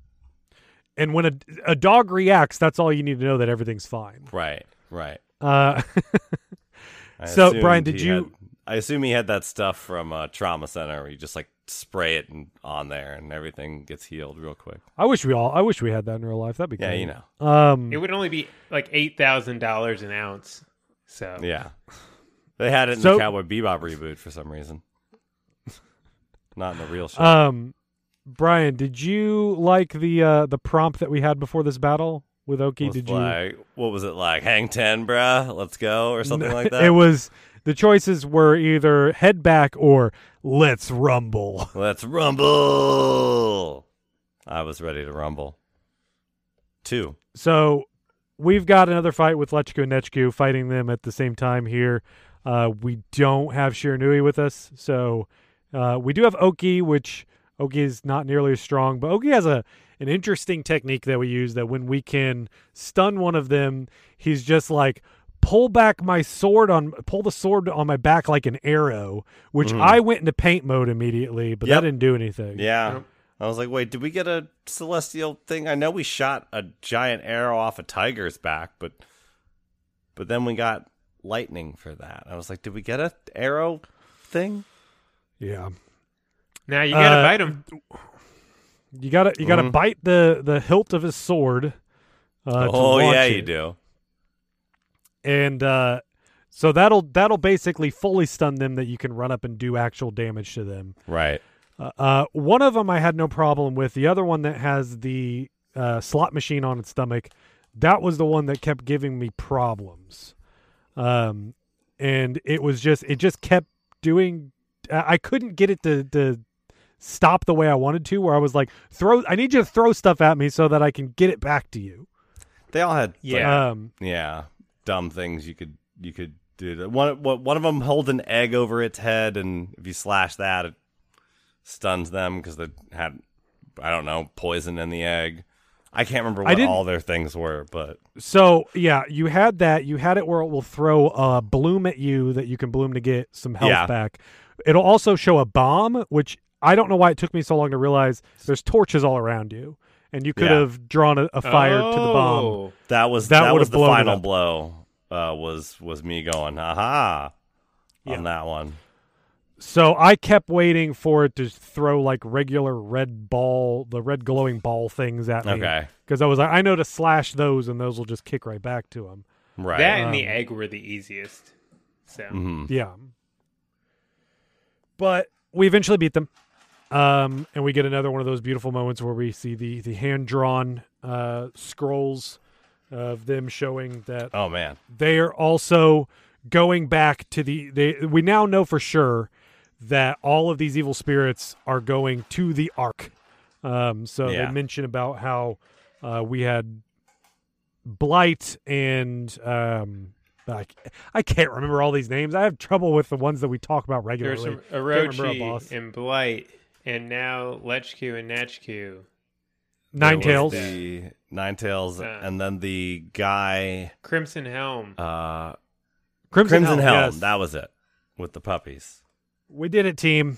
Speaker 2: And when a, a dog reacts, that's all you need to know, that everything's fine.
Speaker 4: Right, right.
Speaker 2: Uh,
Speaker 4: I
Speaker 2: So,
Speaker 4: assumed
Speaker 2: Brian, did
Speaker 4: he
Speaker 2: you-
Speaker 4: had- I assume he had that stuff from uh, Trauma Center where you just like spray it and, on there and everything gets healed real quick.
Speaker 2: I wish we all, I wish we had that in real life. That'd be
Speaker 4: Yeah,
Speaker 2: cool.
Speaker 4: you know.
Speaker 2: Um,
Speaker 3: It would only be like eight thousand dollars an ounce. So
Speaker 4: Yeah. They had it in
Speaker 2: So-
Speaker 4: the Cowboy Bebop reboot for some reason. Not in the real show.
Speaker 2: Um, Brian, did you like the uh, the prompt that we had before this battle with Oki?
Speaker 4: Was
Speaker 2: Did you?
Speaker 4: like, what was it like? Hang ten, bruh. Let's go, or something like that.
Speaker 2: It was, the choices were either head back or let's rumble.
Speaker 4: Let's rumble. I was ready to rumble. Two.
Speaker 2: So we've got another fight with Lechku and Nechku, fighting them at the same time here. Uh, we don't have Shiranui with us, so uh, we do have Oki, which Oki is not nearly as strong, but Oki has a an interesting technique that we use, that when we can stun one of them, he's just like, pull back my sword on, pull the sword on my back like an arrow, which
Speaker 4: Mhm.
Speaker 2: I went into paint mode immediately, but
Speaker 4: Yep.
Speaker 2: that didn't do anything.
Speaker 4: Yeah.
Speaker 3: Yep.
Speaker 4: I was like, wait, did we get a celestial thing? I know we shot a giant arrow off a tiger's back, but but then we got lightning for that. I was like, did we get a arrow thing?
Speaker 2: Yeah.
Speaker 3: now you gotta
Speaker 2: Uh,
Speaker 3: bite him.
Speaker 2: You gotta you gotta
Speaker 4: Mhm.
Speaker 2: bite the the hilt of his sword. Uh, to
Speaker 4: oh
Speaker 2: launch
Speaker 4: yeah,
Speaker 2: it.
Speaker 4: you do.
Speaker 2: And uh, so that'll that'll basically fully stun them, that you can run up and do actual damage to them.
Speaker 4: Right.
Speaker 2: Uh, uh, one of them I had no problem with. The other one that has the uh, slot machine on its stomach, that was the one that kept giving me problems. Um, and it was just it just kept doing. I I couldn't get it to to stop the way I wanted to. Where I was like, throw. I need you to throw stuff at me so that I can get it back to you.
Speaker 4: They all had
Speaker 3: Yeah.
Speaker 2: Um,
Speaker 4: yeah, dumb things you could you could do. One one of them hold an egg over its head, and if you slash that, it stuns them because they had, I don't know, poison in the egg. I can't remember
Speaker 2: I
Speaker 4: what
Speaker 2: didn't-
Speaker 4: all their things were, but
Speaker 2: So yeah, you had that. You had it where it will throw a bloom at you that you can bloom to get some health
Speaker 4: Yeah.
Speaker 2: back. It'll also show a bomb, which I don't know why it took me so long to realize there's torches all around you, and you could
Speaker 4: Yeah.
Speaker 2: have drawn a, a fire to the bomb.
Speaker 3: Oh.
Speaker 4: that was
Speaker 2: That
Speaker 4: that,
Speaker 2: would've
Speaker 4: was the
Speaker 2: blown it
Speaker 4: final
Speaker 2: up.
Speaker 4: blow. Uh, was was me going aha
Speaker 2: Yeah.
Speaker 4: on that one.
Speaker 2: So I kept waiting for it to throw like regular red ball, the red glowing ball things at me.
Speaker 4: Okay,
Speaker 2: Because I was like, I know to slash those, and those will just kick right back to them.
Speaker 4: right.
Speaker 3: That and the
Speaker 2: Um,
Speaker 3: egg were the easiest. So
Speaker 4: Mhm.
Speaker 2: Yeah. But we eventually beat them. Um, and we get another one of those beautiful moments where we see the, the hand-drawn uh, scrolls of them showing that
Speaker 4: Oh man,
Speaker 2: they are also going back to the... They, we now know for sure that all of these evil spirits are going to the Ark. Um, so
Speaker 4: Yeah.
Speaker 2: they mention about how uh, we had Blight and um, I, I can't remember all these names. I have trouble with the ones that we talk about
Speaker 3: There's
Speaker 2: regularly.
Speaker 3: some Orochi and Blight, and now Lechq and Natchq.
Speaker 2: Ninetales.
Speaker 4: The Ninetales,
Speaker 3: Uh,
Speaker 4: and then the guy
Speaker 3: Crimson Helm.
Speaker 4: uh,
Speaker 2: Crimson,
Speaker 4: Crimson
Speaker 2: Helm.
Speaker 4: Helm.
Speaker 2: Yes.
Speaker 4: That was it with the puppies.
Speaker 2: We did it, team.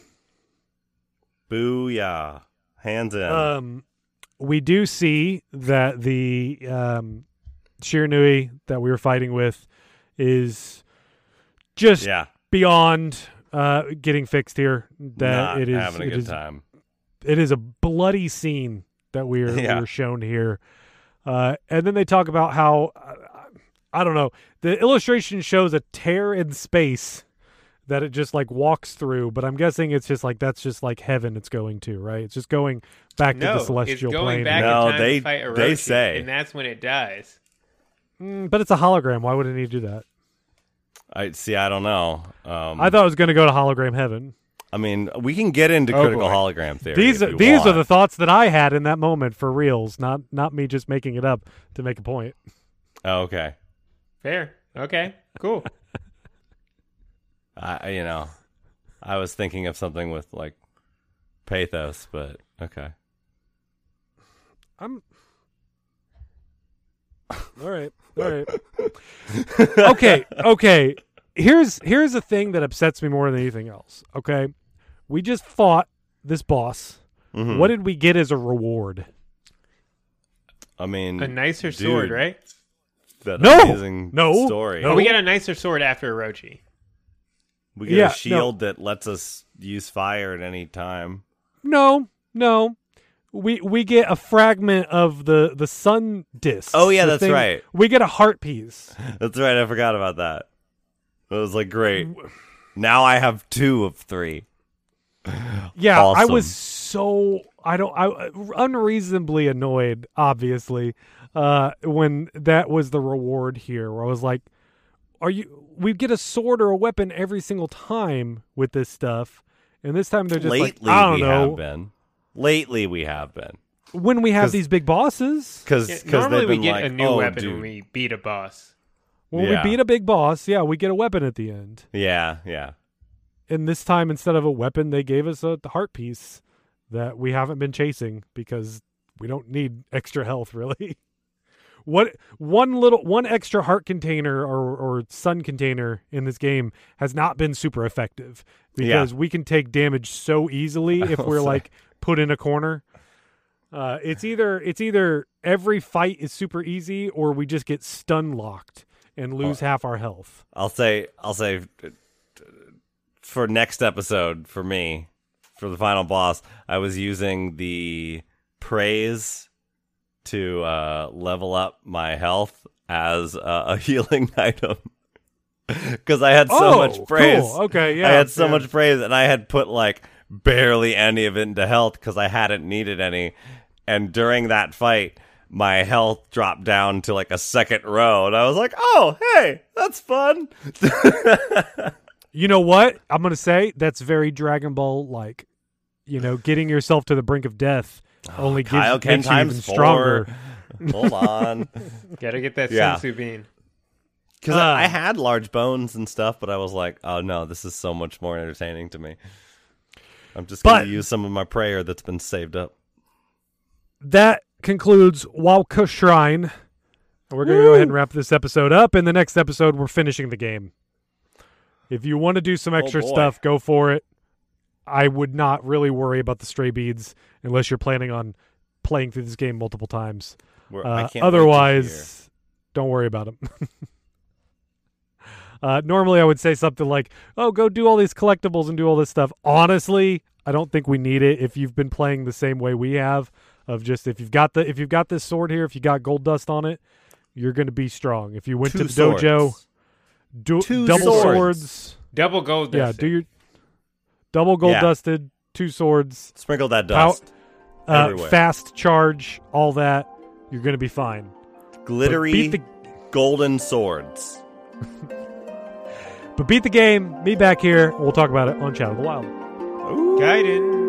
Speaker 4: Booyah! Hands in.
Speaker 2: Um, we do see that the um, Shiranui that we were fighting with is just
Speaker 4: yeah,
Speaker 2: beyond uh, getting fixed here. That
Speaker 4: not
Speaker 2: it is
Speaker 4: having a
Speaker 2: it
Speaker 4: good
Speaker 2: is-
Speaker 4: time.
Speaker 2: It is a bloody scene that we are,
Speaker 4: Yeah.
Speaker 2: we are shown here. Uh, and then they talk about how, uh, I don't know, the illustration shows a tear in space that it just like walks through, but I'm guessing it's just like, that's just like heaven it's going to, right? It's just going back
Speaker 3: no,
Speaker 2: to the celestial
Speaker 3: it's going
Speaker 2: plane.
Speaker 3: back
Speaker 4: No,
Speaker 3: in time
Speaker 4: they-
Speaker 3: to fight Orochi,
Speaker 4: they say.
Speaker 3: and that's when it dies.
Speaker 2: Mm, but it's a hologram. Why would it need to do that?
Speaker 4: I see. I don't know. Um,
Speaker 2: I thought it was going to go to hologram heaven.
Speaker 4: I mean, we can get into
Speaker 3: Oh,
Speaker 4: critical
Speaker 3: boy.
Speaker 4: hologram theory.
Speaker 2: These
Speaker 4: if
Speaker 2: are
Speaker 4: you
Speaker 2: these
Speaker 4: want.
Speaker 2: are the thoughts that I had in that moment for reals, not not me just making it up to make a point.
Speaker 4: Oh, okay.
Speaker 3: Fair. Okay. Cool.
Speaker 4: I, I- you know, I was thinking of something with like pathos, but okay.
Speaker 2: I'm all right. All right. okay. Okay. Here's here's a thing that upsets me more than anything else. Okay, we just fought this boss.
Speaker 4: Mhm.
Speaker 2: What did we get as a reward?
Speaker 4: I mean,
Speaker 3: A nicer
Speaker 4: dude,
Speaker 3: sword, right?
Speaker 4: That
Speaker 2: No!
Speaker 4: amazing
Speaker 2: No!
Speaker 4: story.
Speaker 2: No.
Speaker 3: Oh, we got a nicer sword after Orochi.
Speaker 4: We get
Speaker 2: Yeah,
Speaker 4: a shield that lets us use fire at any time.
Speaker 2: No, no. We we get a fragment of the the sun disc.
Speaker 4: Oh, yeah,
Speaker 2: The
Speaker 4: that's
Speaker 2: thing-
Speaker 4: right.
Speaker 2: We get a heart piece.
Speaker 4: That's right. I forgot about that. It was like great. Now I have two of three.
Speaker 2: Yeah, I
Speaker 4: Awesome.
Speaker 2: was so I don't I unreasonably annoyed, obviously, uh, when that was the reward here. Where I was like, "Are you? We get a sword or a weapon every single time with this stuff, and this time they're just
Speaker 4: Lately,
Speaker 2: like, I don't
Speaker 4: we
Speaker 2: know."
Speaker 4: have been. Lately, we have been.
Speaker 2: When we have
Speaker 4: 'Cause-
Speaker 2: these big bosses,
Speaker 4: Because
Speaker 3: Yeah, normally
Speaker 4: they've
Speaker 3: we
Speaker 4: been
Speaker 3: get
Speaker 4: like,
Speaker 3: a new
Speaker 4: oh,
Speaker 3: weapon
Speaker 4: dude.
Speaker 3: when we beat a boss.
Speaker 2: when
Speaker 4: Yeah.
Speaker 2: we beat a big boss, yeah, we get a weapon at the end.
Speaker 4: Yeah, yeah.
Speaker 2: And this time, instead of a weapon, they gave us a heart piece that we haven't been chasing because we don't need extra health, really. What one little one extra heart container or, or sun container in this game has not been super effective because we can take damage so easily if
Speaker 4: will
Speaker 2: we're
Speaker 4: say.
Speaker 2: like put in a corner. Uh, it's either it's either every fight is super easy or we just get stun locked and lose half our health.
Speaker 4: I'll say, I'll say, uh, for next episode, for me, for the final boss, I was using the praise to uh, level up my health as uh, a healing item. Because I had so
Speaker 2: Oh,
Speaker 4: much praise.
Speaker 2: cool. Okay, yeah,
Speaker 4: I had so
Speaker 2: yeah.
Speaker 4: much praise, and I had put like barely any of it into health because I hadn't needed any. And during that fight, my health dropped down to like a second row, and I was like, "Oh, hey, that's fun."
Speaker 2: You know what? I'm going to say that's very Dragon Ball like. You know, getting yourself to the brink of death only gives,
Speaker 4: Kyle Ken
Speaker 2: makes you
Speaker 4: times
Speaker 2: even stronger.
Speaker 4: four. Hold on.
Speaker 3: Gotta get that
Speaker 4: Yeah.
Speaker 3: sensu bean.
Speaker 4: Because
Speaker 2: Uh.
Speaker 4: I had large bones and stuff, but I was like, oh no, this is so much more entertaining to me. I'm just going
Speaker 2: But-
Speaker 4: to use some of my prayer that's been saved up.
Speaker 2: That concludes Walka Shrine. We're going to go ahead and wrap this episode up. In the next episode, we're finishing the game. If you want to do some extra
Speaker 4: boy.
Speaker 2: stuff, go for it. I would not really worry about the stray beads unless you're planning on playing through this game multiple times.
Speaker 4: We're- I
Speaker 2: Uh,
Speaker 4: can't wait to
Speaker 2: otherwise, don't worry about them. uh, normally, I would say something like, oh, go do all these collectibles and do all this stuff. Honestly, I don't think we need it if you've been playing the same way we have. Of just if you've got the if you've got this sword here, if you got gold dust on it, you're going to be strong. If you went
Speaker 4: Two
Speaker 2: to the dojo,
Speaker 4: swords.
Speaker 2: do
Speaker 4: Two
Speaker 2: double
Speaker 4: swords.
Speaker 2: swords.
Speaker 3: Double gold.
Speaker 2: Yeah,
Speaker 3: dusted.
Speaker 2: do your double gold
Speaker 4: Yeah.
Speaker 2: dusted, two swords,
Speaker 4: Sprinkle that
Speaker 2: Pow-
Speaker 4: dust.
Speaker 2: uh,
Speaker 4: Everywhere.
Speaker 2: fast charge, all that. You're going to be fine.
Speaker 4: Glittery
Speaker 2: beat the-
Speaker 4: golden swords.
Speaker 2: But beat the game. Me back here. We'll talk about it on Chat of the Wild.
Speaker 3: Gaiden.